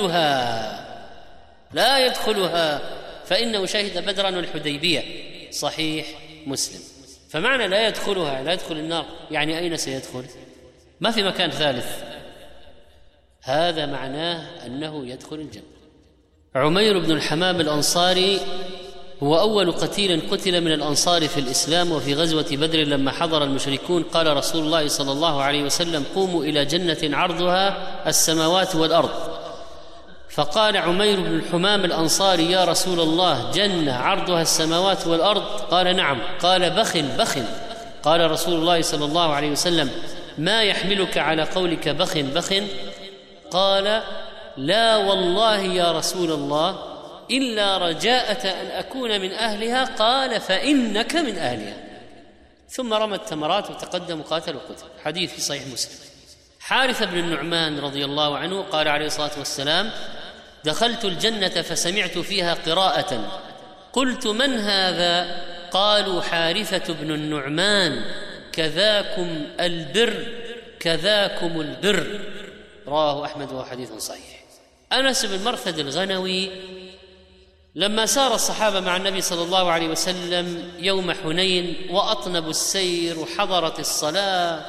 يدخلها فإنه شهد بدرا والحديبية. صحيح مسلم. فمعنى لا يدخل النار يعني أين سيدخل؟ ما في مكان ثالث، هذا معناه أنه يدخل الجنة. عمير بن الحمام الأنصاري هو أول قتيل قتل من الأنصار في الإسلام، وفي غزوة بدر لما حضر المشركون قال رسول الله صلى الله عليه وسلم قوموا إلى جنة عرضها السماوات والأرض. فقال عمير بن الحمام الأنصاري يا رسول الله جنة عرضها السماوات والأرض؟ قال نعم. قال بخ. قال رسول الله صلى الله عليه وسلم ما يحملك على قولك بخ؟ قال لا والله يا رسول الله إلا رجاءة أن أكون من أهلها. قال فإنك من أهلها. ثم رمى التمرات وتقدم قاتل وقتل. حديث في صحيح مسلم. حارث بن النعمان رضي الله عنه قال عليه الصلاة والسلام دخلت الجنة فسمعت فيها قراءة قلت من هذا؟ قالوا حارثة بن النعمان كذاكم البر. رواه أحمد وهو حديث صحيح. أنس بن مرثد الغنوي لما سار الصحابة مع النبي صلى الله عليه وسلم يوم حنين وأطنبوا السير وحضرت الصلاة،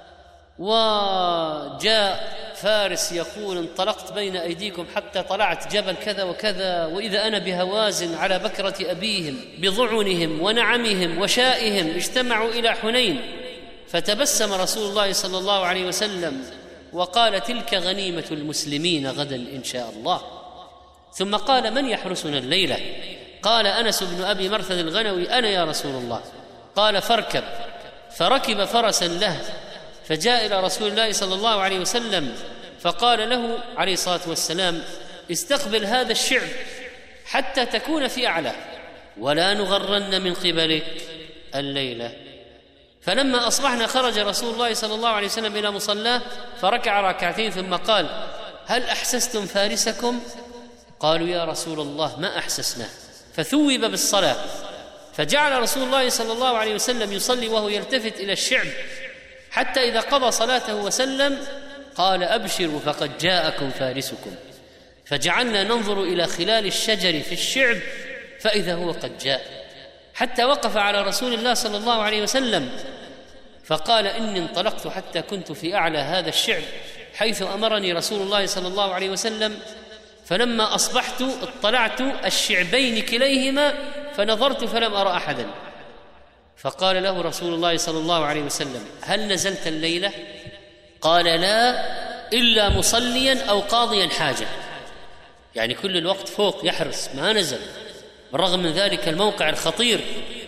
وجاء فارس يقول انطلقت بين أيديكم حتى طلعت جبل كذا وكذا، وإذا أنا بهوازن على بكرة أبيهم بضعنهم ونعمهم وشائهم اجتمعوا إلى حنين. فتبسم رسول الله صلى الله عليه وسلم وقال تلك غنيمة المسلمين غدا إن شاء الله. ثم قال من يحرسنا الليلة؟ قال أنس بن أبي مرثد الغنوي أنا يا رسول الله. قال فاركب. فركب فرسا له فجاء إلى رسول الله صلى الله عليه وسلم فقال له عليه الصلاة والسلام استقبل هذا الشعب حتى تكون في أعلى ولا نغرن من قبلك الليلة. فلما أصبحنا خرج رسول الله صلى الله عليه وسلم إلى مصلاه فركع ركعتين ثم قال هل أحسستم فارسكم؟ قالوا يا رسول الله ما أحسسنا. فثوب بالصلاة، فجعل رسول الله صلى الله عليه وسلم يصلي وهو يلتفت إلى الشعب حتى إذا قضى صلاته وسلم قال أبشروا فقد جاءكم فارسكم. فجعلنا ننظر إلى خلال الشجر في الشعب فإذا هو قد جاء، حتى وقف على رسول الله صلى الله عليه وسلم فقال إني انطلقت حتى كنت في أعلى هذا الشعب حيث أمرني رسول الله صلى الله عليه وسلم، فلما أصبحت اطلعت الشعبين كليهما فنظرت فلم أرى أحدا. فقال له رسول الله صلى الله عليه وسلم هل نزلت الليلة؟ قال لا إلا مصليا أو قاضيا حاجة، يعني كل الوقت فوق يحرس ما نزل بالرغم من ذلك الموقع الخطير.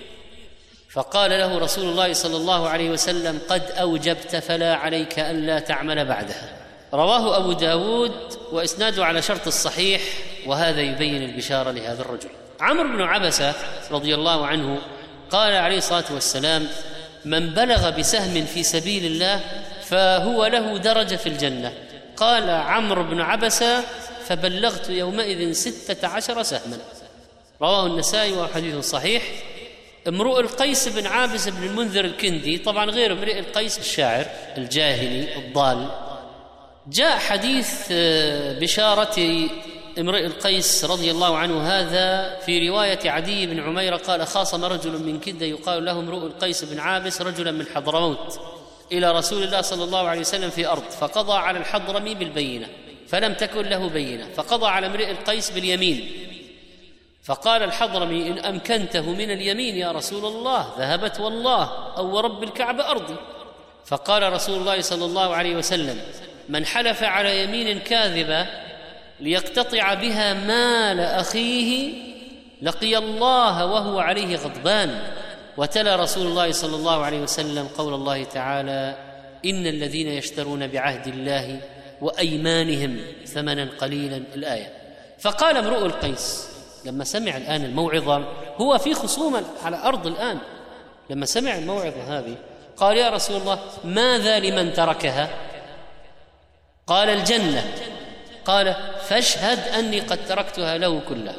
فقال له رسول الله صلى الله عليه وسلم قد أوجبت فلا عليك ألا تعمل بعدها. رواه أبو داود وإسناده على شرط الصحيح، وهذا يبين البشارة لهذا الرجل. عمرو بن عبسة رضي الله عنه قال عليه الصلاة والسلام من بلغ بسهم في سبيل الله فهو له درجة في الجنة. قال عمرو بن عبسة فبلغت يومئذ 16 سهما. رواه النسائي وحديث صحيح. امرؤ القيس بن عابس بن المنذر الكندي، طبعا غير امرؤ القيس الشاعر الجاهلي الضال، جاء حديث بشارة امرؤ القيس رضي الله عنه هذا في رواية عدي بن عمير قال خاصم رجل من كندة يقال له امرؤ القيس بن عابس رجلا من حضرموت إلى رسول الله صلى الله عليه وسلم في أرض، فقضى على الحضرمي بالبينة فلم تكن له بينة، فقضى على امرئ القيس باليمين. فقال الحضرمي إن أمكنته من اليمين يا رسول الله ذهبت والله أو ورب الكعبة أرضي. فقال رسول الله صلى الله عليه وسلم من حلف على يمين كاذبة ليقتطع بها مال أخيه لقي الله وهو عليه غضبان. وتلا رسول الله صلى الله عليه وسلم قول الله تعالى إن الذين يشترون بعهد الله وأيمانهم ثمنا قليلا، الآية. فقال امرؤ القيس لما سمع الآن الموعظة، هو في خصومة على أرض الآن، لما سمع الموعظة هذه قال: يا رسول الله، ماذا لمن تركها؟ قال: الجنة. قال: فاشهد أني قد تركتها له كلها.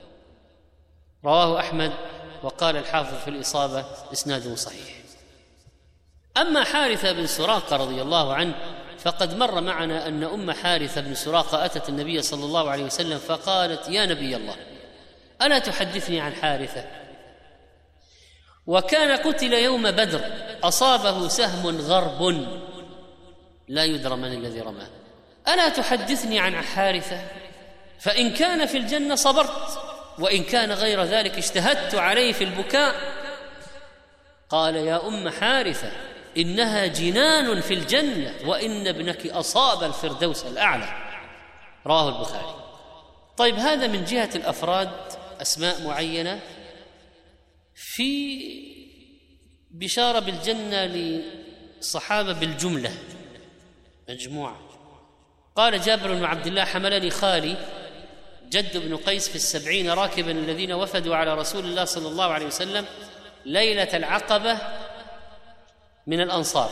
رواه أحمد، وقال الحافظ في الإصابة إسناده صحيح. أما حارثة بن سراقة رضي الله عنه فقد مر معنا أن أم حارثة بن سراقة أتت النبي صلى الله عليه وسلم فقالت: يا نبي الله، ألا تحدثني عن حارثة؟ وكان قتل يوم بدر، أصابه سهم غرب لا يدرى من الذي رماه، ألا تحدثني عن حارثة؟ فإن كان في الجنة صبرت، وإن كان غير ذلك اجتهدت عليه في البكاء. قال: يا أم حارثة، إنها جنان في الجنة، وإن ابنك أصاب الفردوس الأعلى. رواه البخاري. طيب، هذا من جهة الأفراد، أسماء معينة في بشارة بالجنة للصحابة بالجملة، مجموعة. قال جابر بن عبد الله: حملني خالي جد بن قيس في 70 راكبا الذين وفدوا على رسول الله صلى الله عليه وسلم ليلة العقبة من الأنصار،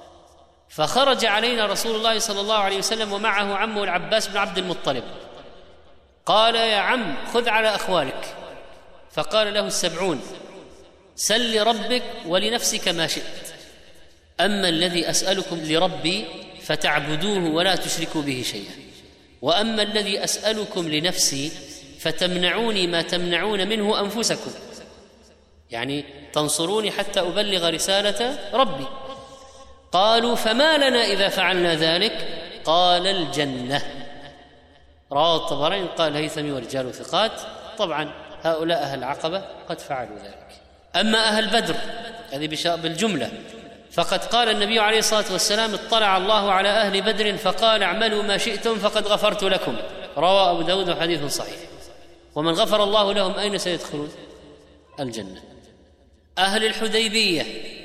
فخرج علينا رسول الله صلى الله عليه وسلم ومعه عمه العباس بن عبد المطلب. قال: يا عم، خذ على أخوالك. فقال له 70: سل لربك ولنفسك ما شئت، أما الذي أسألكم لربي فتعبدوه ولا تشركوا به شيئا، وأما الذي أسألكم لنفسي فتمنعوني ما تمنعون منه أنفسكم، يعني تنصروني حتى أبلغ رسالة ربي. قالوا: فما لنا إذا فعلنا ذلك؟ قال: الجنة. رواه الطبراني. قال الهيثمي ورجال ثقات. طبعا هؤلاء أهل العقبة قد فعلوا ذلك. أما أهل بدر، هذه بالجملة، فقد قال النبي عليه الصلاة والسلام: اطلع الله على أهل بدر فقال: اعملوا ما شئتم فقد غفرت لكم. رواه أبو داود وحديث صحيح. ومن غفر الله لهم أين سيدخلون؟ الجنة. أهل الحديبية،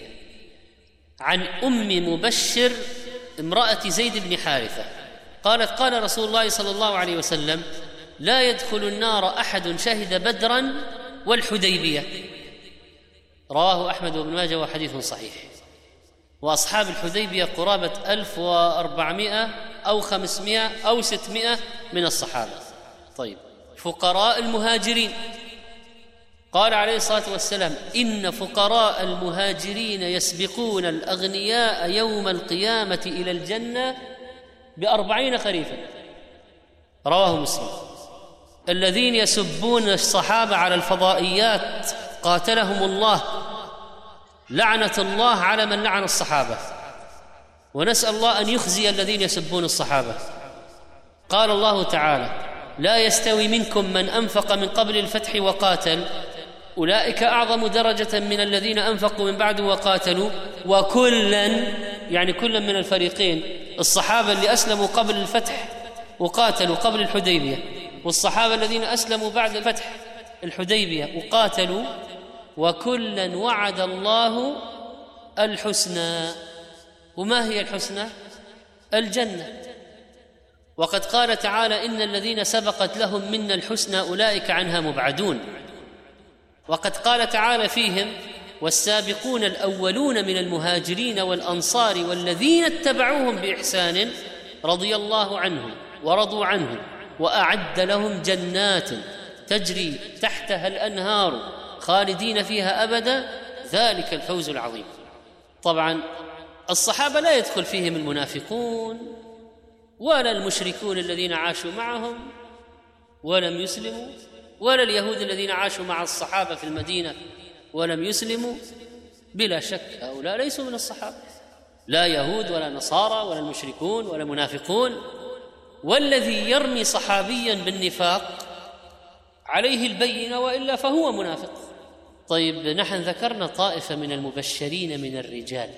عن أم مبشر امرأة زيد بن حارثة قالت: قال رسول الله صلى الله عليه وسلم: لا يدخل النار أحد شهد بدرا والحديبية. رواه أحمد وابن ماجه وحديث صحيح. وأصحاب الحديبية قرابة 1400 أو 500 أو 600 من الصحابة. طيب، فقراء المهاجرين، قال عليه الصلاة والسلام: إن فقراء المهاجرين يسبقون الأغنياء يوم القيامة إلى الجنة ب40 خريفا. رواه مسلم. الذين يسبون الصحابة على الفضائيات قاتلهم الله، لعنة الله على من لعن الصحابة، ونسأل الله أن يخزي الذين يسبون الصحابة. قال الله تعالى: لا يستوي منكم من أنفق من قبل الفتح وقاتل، أولئك أعظم درجة من الذين أنفقوا من بعد وقاتلوا، وكلا، يعني كلا من الفريقين، الصحابة اللي أسلموا قبل الفتح وقاتلوا قبل الحديبية، والصحابة الذين أسلموا بعد الفتح الحديبية وقاتلوا، وكلا وعد الله الحسنى. وما هي الحسنى؟ الجنة. وقد قال تعالى: إن الذين سبقت لهم منا الحسنى أولئك عنها مبعدون. وقد قال تعالى فيهم: والسابقون الأولون من المهاجرين والأنصار والذين اتبعوهم بإحسان رضي الله عنهم ورضوا عنه وأعد لهم جنات تجري تحتها الأنهار خالدين فيها أبدا، ذلك الفوز العظيم. طبعا الصحابة لا يدخل فيهم المنافقون ولا المشركون الذين عاشوا معهم ولم يسلموا، ولا اليهود الذين عاشوا مع الصحابة في المدينة ولم يسلموا. بلا شك هؤلاء ليسوا من الصحابة، لا يهود ولا نصارى ولا المشركون ولا منافقون. والذي يرمي صحابيا بالنفاق عليه البينة، وإلا فهو منافق. طيب، نحن ذكرنا طائفة من المبشرين من الرجال،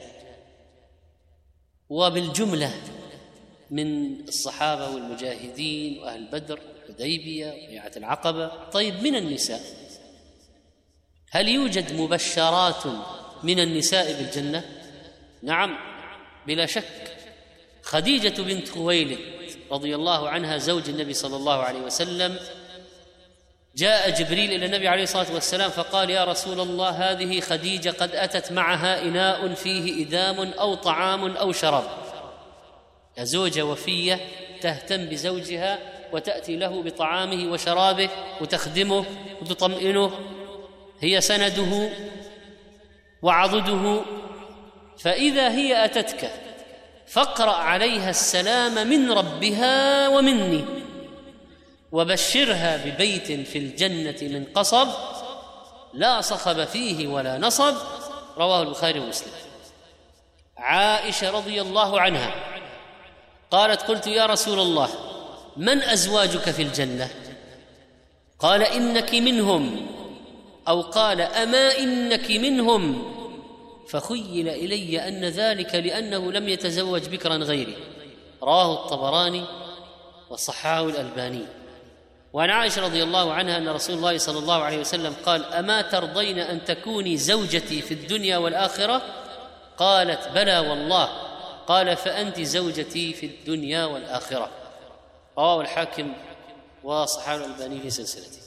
وبالجملة من الصحابة والمجاهدين وأهل بدر والحديبية وبيعة العقبة. طيب، من النساء، هل يوجد مبشرات من النساء بالجنة؟ نعم، بلا شك. خديجة بنت خويلد رضي الله عنها زوج النبي صلى الله عليه وسلم جاء جبريل إلى النبي عليه الصلاة والسلام فقال: يا رسول الله، هذه خديجة قد أتت معها إناء فيه إدام أو طعام أو شراب. زوجة وفية تهتم بزوجها وتأتي له بطعامه وشرابه وتخدمه وتطمئنه، هي سنده وعضده. فإذا هي أتتك فاقرأ عليها السلام من ربها ومني، وبشرها ببيت في الجنة من قصب لا صخب فيه ولا نصب. رواه البخاري ومسلم. عائشة رضي الله عنها قالت: قلت يا رسول الله، من أزواجك في الجنة؟ قال: إنك منهم، أو قال: أما إنك منهم. فخيل إلي أن ذلك لأنه لم يتزوج بكرا غيري. رواه الطبراني وصححه الألباني. وعن عائشة رضي الله عنها أن رسول الله صلى الله عليه وسلم قال: أما ترضين أن تكوني زوجتي في الدنيا والآخرة؟ قالت: بلى والله. قال: فأنت زوجتي في الدنيا والآخرة. رواه الحاكم وصححه الألباني في سلسلته.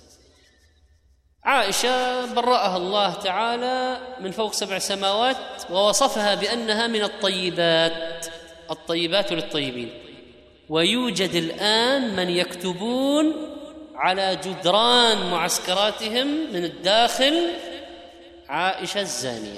عائشة برأها الله تعالى من فوق 7 سماوات ووصفها بأنها من الطيبات للطيبين. ويوجد الآن من يكتبون على جدران معسكراتهم من الداخل: عائشة الزانية.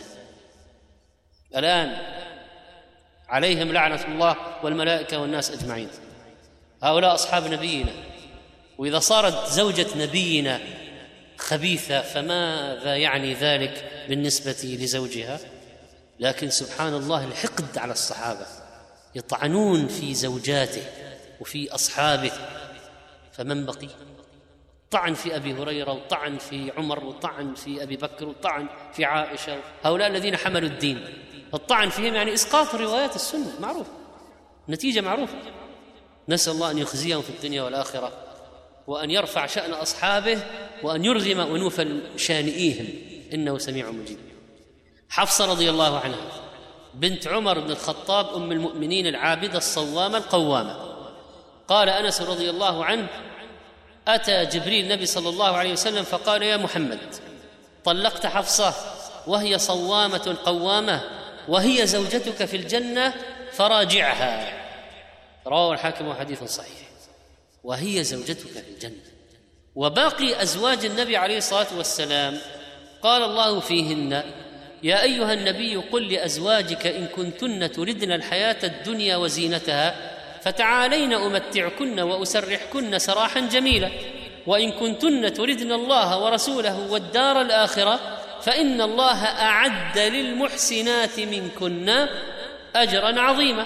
الآن عليهم لعنة الله والملائكة والناس أجمعين. هؤلاء أصحاب نبينا، وإذا صارت زوجة نبينا خبيثة فماذا يعني ذلك بالنسبة لزوجها؟ لكن سبحان الله الحقد على الصحابة، يطعنون في زوجاته وفي أصحابه. فمن بقي؟ طعن في أبي هريرة، وطعن في عمر، وطعن في أبي بكر، وطعن في عائشة. هؤلاء الذين حملوا الدين، الطعن فيهم يعني إسقاط روايات السنة، معروف، نتيجة معروفة. نسأل الله أن يخزيهم في الدنيا والآخرة، وأن يرفع شأن أصحابه، وأن يرغم أنوف شانئيهم، إنه سميع مجيب. حفصة رضي الله عنها بنت عمر بن الخطاب أم المؤمنين العابدة الصوامة القوامة. قال أنس رضي الله عنه: أتى جبريل النبي صلى الله عليه وسلم فقال: يا محمد، طلقت حفصة وهي صوامة قوامة وهي زوجتك في الجنة فراجعها. رواه الحاكم وحديث صحيح. وهي زوجتك في الجنة. وباقي أزواج النبي عليه الصلاة والسلام قال الله فيهن: يا أيها النبي قل لأزواجك إن كنتن تردن الحياة الدنيا وزينتها فتعالين أمتعكن وأسرحكن سراحا جميلا، وإن كنتن تردن الله ورسوله والدار الآخرة فإن الله أعد للمحسنات منكن أجرا عظيما.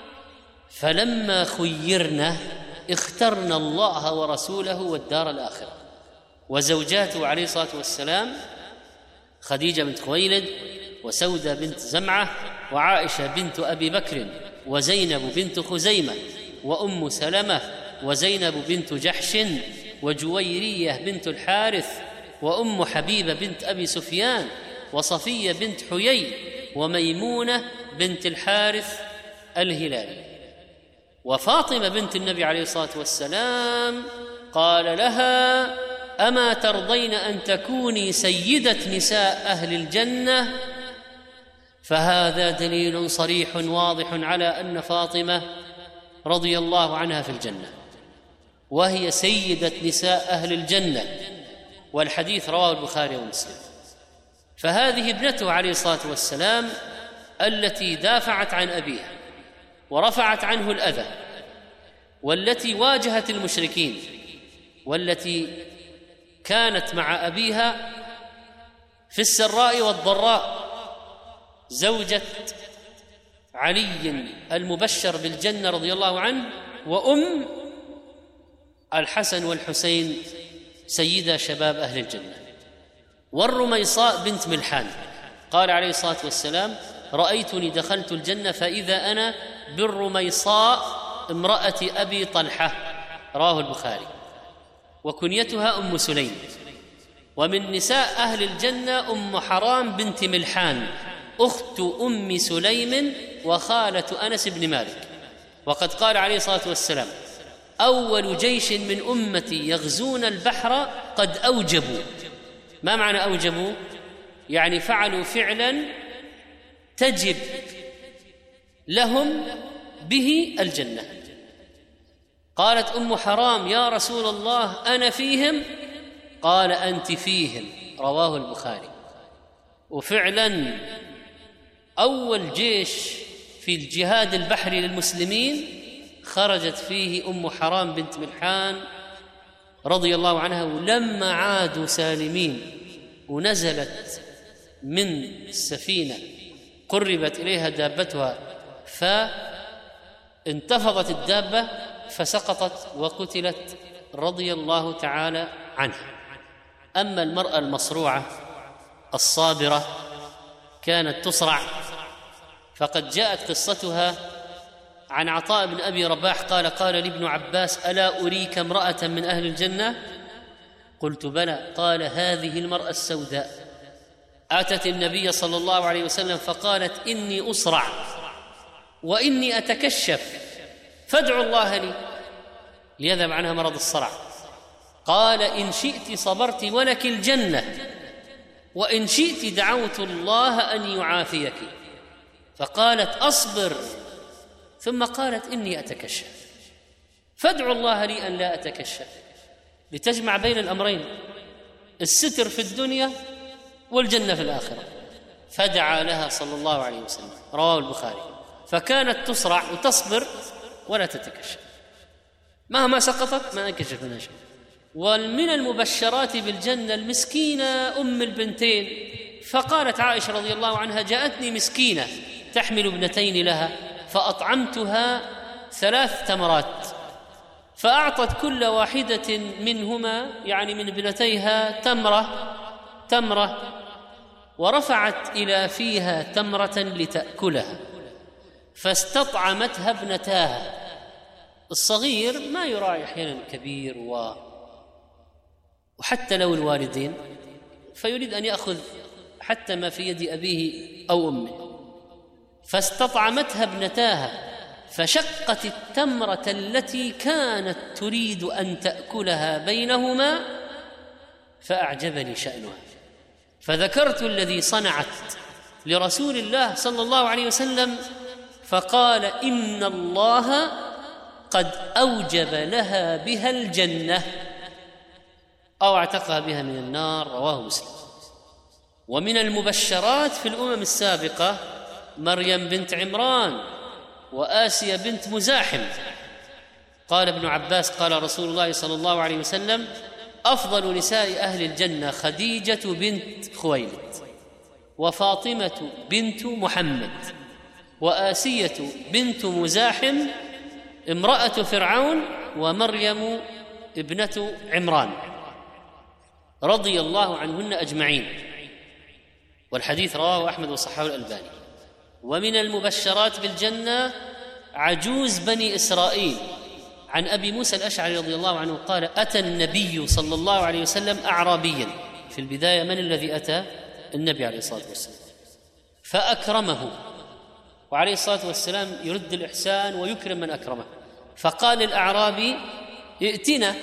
فلما خيرنا اخترنا الله ورسوله والدار الآخرة. وزوجاته عليه الصلاة والسلام خديجة بنت خويلد، وسودة بنت زمعة، وعائشة بنت أبي بكر، وزينب بنت خزيمة، وأم سلمة، وزينب بنت جحش، وجويرية بنت الحارث، وأم حبيبة بنت أبي سفيان، وصفية بنت حيي، وميمونة بنت الحارث الهلالي. وفاطمة بنت النبي عليه الصلاة والسلام قال لها: أما ترضين أن تكوني سيدة نساء أهل الجنة؟ فهذا دليل صريح واضح على أن فاطمة رضي الله عنها في الجنة، وهي سيدة نساء أهل الجنة، والحديث رواه البخاري ومسلم. فهذه ابنته عليه الصلاة والسلام التي دافعت عن أبيها ورفعت عنه الأذى، والتي واجهت المشركين، والتي كانت مع أبيها في السراء والضراء، زوجة علي المبشر بالجنة رضي الله عنه، وأم الحسن والحسين سيدة شباب أهل الجنة. والرميصاء بنت ملحان قال عليه الصلاة والسلام: رأيتني دخلت الجنة فإذا أنا بالرميصاء امرأة أبي طلحة. رواه البخاري. وكنيتها أم سليم. ومن نساء أهل الجنة أم حرام بنت ملحان أخت أم سليم وخالة أنس بن مالك. وقد قال عليه الصلاة والسلام: أول جيش من أمتي يغزون البحر قد أوجبوا. ما معنى أوجبوا؟ يعني فعلوا فعلا تجب لهم به الجنة. قالت أم حرام: يا رسول الله أنا فيهم؟ قال: أنت فيهم. رواه البخاري. وفعلا أول جيش في الجهاد البحري للمسلمين خرجت فيه أم حرام بنت ملحان رضي الله عنها. ولما عادوا سالمين ونزلت من السفينة قربت إليها دابتها فانتفضت الدابة فسقطت وقتلت رضي الله تعالى عنها. أما المرأة المصروعة الصابرة كانت تصرع، فقد جاءت قصتها عن عطاء بن أبي رباح قال: قال لابن عباس: ألا أريك امرأة من أهل الجنة؟ قلت: بلى. قال: هذه المرأة السوداء أتت النبي صلى الله عليه وسلم فقالت: إني أصرع وإني أتكشف فادعوا الله لي ليذهب عنها مرض الصرع. قال: إن شئت صبرت ولك الجنة، وإن شئت دعوت الله أن يعافيك. فقالت: أصبر. ثم قالت: إني أتكشف فادعوا الله لي أن لا أتكشف، لتجمع بين الأمرين، الستر في الدنيا والجنة في الآخرة. فدعا لها صلى الله عليه وسلم. رواه البخاري. فكانت تصرع وتصبر ولا تتكشف، مهما سقطت ما انكشف منها شيء. ومن المبشرات بالجنة المسكينة أم البنتين. فقالت عائشة رضي الله عنها: جاءتني مسكينة تحمل ابنتين لها فأطعمتها 3 تمرات، فأعطت كل واحدة منهما يعني من ابنتيها تمرة ورفعت إلى فيها تمرة لتأكلها، فاستطعمتها ابنتاها. الصغير ما يراعي أحيانا الكبير وحتى لو الوالدين، فيريد أن يأخذ حتى ما في يد أبيه أو أمه. فاستطعمتها ابنتاها فشقت التمرة التي كانت تريد أن تأكلها بينهما فأعجبني شأنها، فذكرت الذي صنعت لرسول الله صلى الله عليه وسلم فقال: إن الله قد أوجب لها بها الجنة أو اعتقها بها من النار. رواه مسلم. ومن المبشرات في الأمم السابقة مريم بنت عمران وآسيا بنت مزاحم. قال ابن عباس: قال رسول الله صلى الله عليه وسلم: أفضل نساء أهل الجنة خديجة بنت خويلد، وفاطمة بنت محمد، وآسية بنت مزاحم امرأة فرعون، ومريم ابنة عمران، رضي الله عنهن أجمعين. والحديث رواه أحمد وصححه الألباني. ومن المبشرات بالجنة عجوز بني إسرائيل. عن أبي موسى الأشعري رضي الله عنه قال: أتى النبي صلى الله عليه وسلم أعرابيا. في البداية من الذي أتى؟ النبي عليه الصلاة والسلام، فأكرمه، وعليه الصلاة والسلام يرد الإحسان ويكرم من أكرمه. فقال الأعرابي: ائتنا،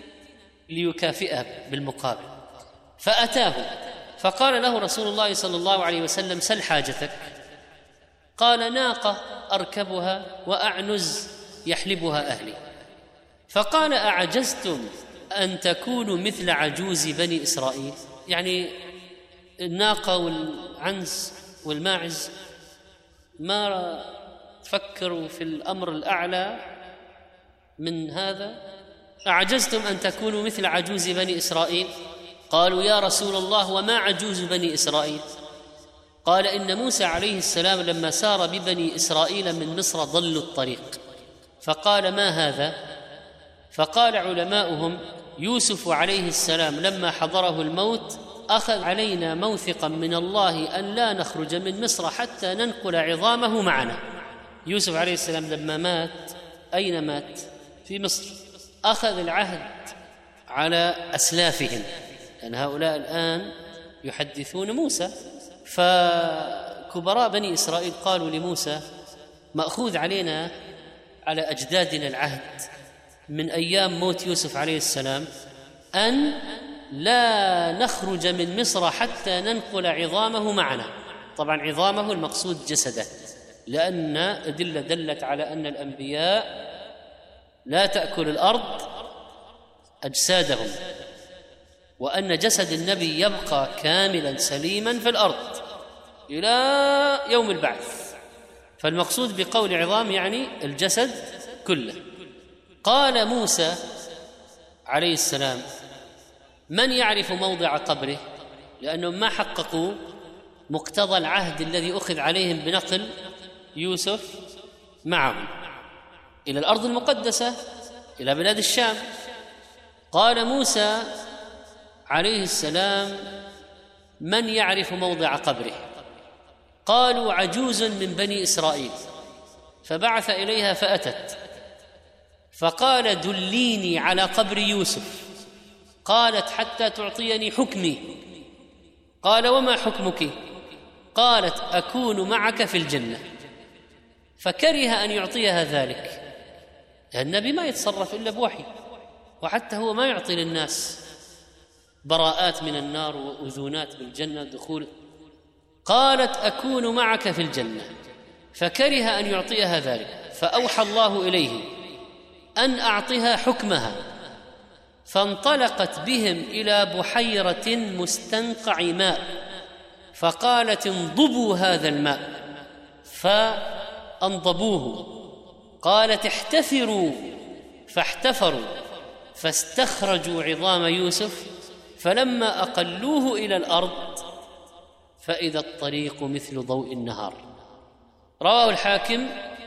ليكافئه بالمقابل. فأتاه فقال له رسول الله صلى الله عليه وسلم: سل حاجتك. قال: ناقة أركبها وأعنز يحلبها أهلي. فقال: أعجزتم أن تكونوا مثل عجوز بني إسرائيل؟ يعني الناقة والعنز والماعز ما تفكروا في الأمر الأعلى من هذا؟ أعجزتم أن تكونوا مثل عجوز بني إسرائيل؟ قالوا: يا رسول الله وما عجوز بني إسرائيل؟ قال: إن موسى عليه السلام لما سار ببني إسرائيل من مصر ضلوا الطريق، فقال: ما هذا؟ فقال علماؤهم: يوسف عليه السلام لما حضره الموت أخذ علينا موثقا من الله أن لا نخرج من مصر حتى ننقل عظامه معنا. يوسف عليه السلام لما مات أين مات؟ في مصر. أخذ العهد على أسلافهم، لأن هؤلاء الآن يحدثون موسى. فكبراء بني إسرائيل قالوا لموسى: مأخوذ علينا على أجدادنا العهد من أيام موت يوسف عليه السلام أن لا نخرج من مصر حتى ننقل عظامه معنا. طبعا عظامه المقصود جسده، لأن أدلة دلت على أن الأنبياء لا تأكل الأرض أجسادهم، وأن جسد النبي يبقى كاملا سليما في الأرض إلى يوم البعث. فالمقصود بقول عظام يعني الجسد كله. قال موسى عليه السلام: من يعرف موضع قبره؟ لأنهم ما حققوا مقتضى العهد الذي أخذ عليهم بنقل يوسف معهم إلى الأرض المقدسة، إلى بلاد الشام. قال موسى عليه السلام: من يعرف موضع قبره؟ قالوا: عجوز من بني إسرائيل. فبعث إليها فأتت، فقال: دليني على قبر يوسف. قالت: حتى تعطيني حكمي. قال: وما حكمك؟ قالت: أكون معك في الجنة. فكره أن يعطيها ذلك، لأن النبي ما يتصرف إلا بوحي، وحتى هو ما يعطي للناس براءات من النار وأذونات بالجنة دخول. قالت: أكون معك في الجنة. فكره أن يعطيها ذلك، فأوحى الله إليه أن أعطها حكمها. فانطلقت بهم إلى بحيرة مستنقع ماء، فقالت: انضبوا هذا الماء. فانضبوه. قالت: احتفروا. فاحتفروا، فاستخرجوا عظام يوسف، فلما أقلوه إلى الأرض فإذا الطريق مثل ضوء النهار. رواه الحاكم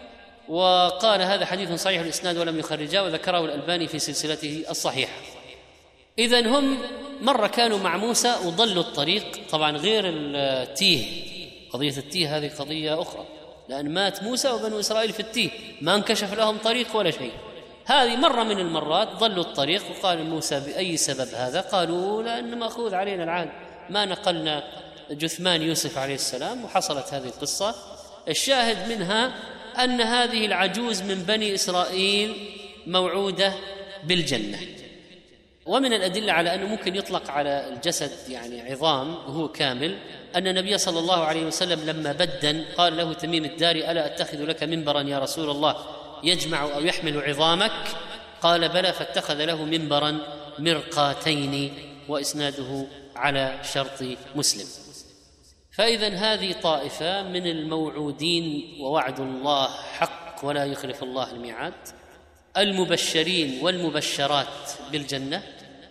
وقال هذا حديث صحيح الإسناد ولم يخرجاه، وذكره الألباني في سلسلته الصحيحة. إذن هم مرة كانوا مع موسى وضلوا الطريق، طبعا غير التيه، قضية التيه هذه قضية أخرى، لأن مات موسى وبنو إسرائيل في التيه، ما انكشف لهم طريق ولا شيء. هذه مرة من المرات ضلوا الطريق، وقال موسى: بأي سبب هذا؟ قالوا: لأن مأخوذ علينا العهد، ما نقلنا جثمان يوسف عليه السلام. وحصلت هذه القصة. الشاهد منها أن هذه العجوز من بني إسرائيل موعودة بالجنة. ومن الأدلة على أنه ممكن يطلق على الجسد يعني عظام وهو كامل أن النبي صلى الله عليه وسلم لما بدن قال له تميم الداري: ألا أتخذ لك منبرا يا رسول الله يجمع أو يحمل عظامك؟ قال: بلى. فاتخذ له منبرا مرقاتين، وإسناده على شرط مسلم. فإذا هذه طائفة من الموعودين، ووعد الله حق ولا يخلف الله الميعاد، المبشرين والمبشرات بالجنة.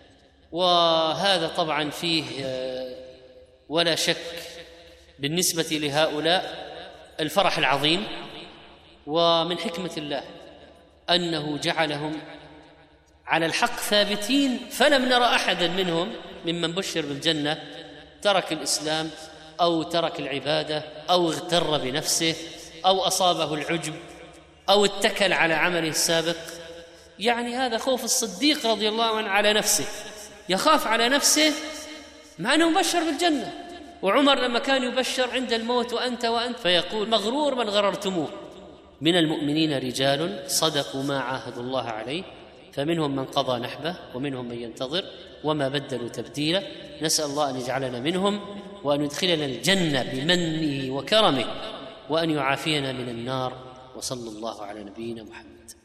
وهذا طبعا فيه ولا شك بالنسبة لهؤلاء الفرح العظيم. ومن حكمة الله أنه جعلهم على الحق ثابتين، فلم نرى أحدا منهم ممن بشر بالجنة ترك الإسلام أو ترك العبادة أو اغتر بنفسه أو أصابه العجب أو اتكل على عمله السابق. يعني هذا خوف الصديق رضي الله عنه على نفسه، يخاف على نفسه مع أنه مبشر بالجنة. وعمر لما كان يبشر عند الموت: وأنت فيقول: مغرور من غررتموه. من المؤمنين رجال صدقوا ما عاهدوا الله عليه، فمنهم من قضى نحبه ومنهم من ينتظر وما بدلوا تبديلا. نسأل الله أن يجعلنا منهم، وأن يدخلنا الجنة بمنه وكرمه، وأن يعافينا من النار. وصلى الله على نبينا محمد.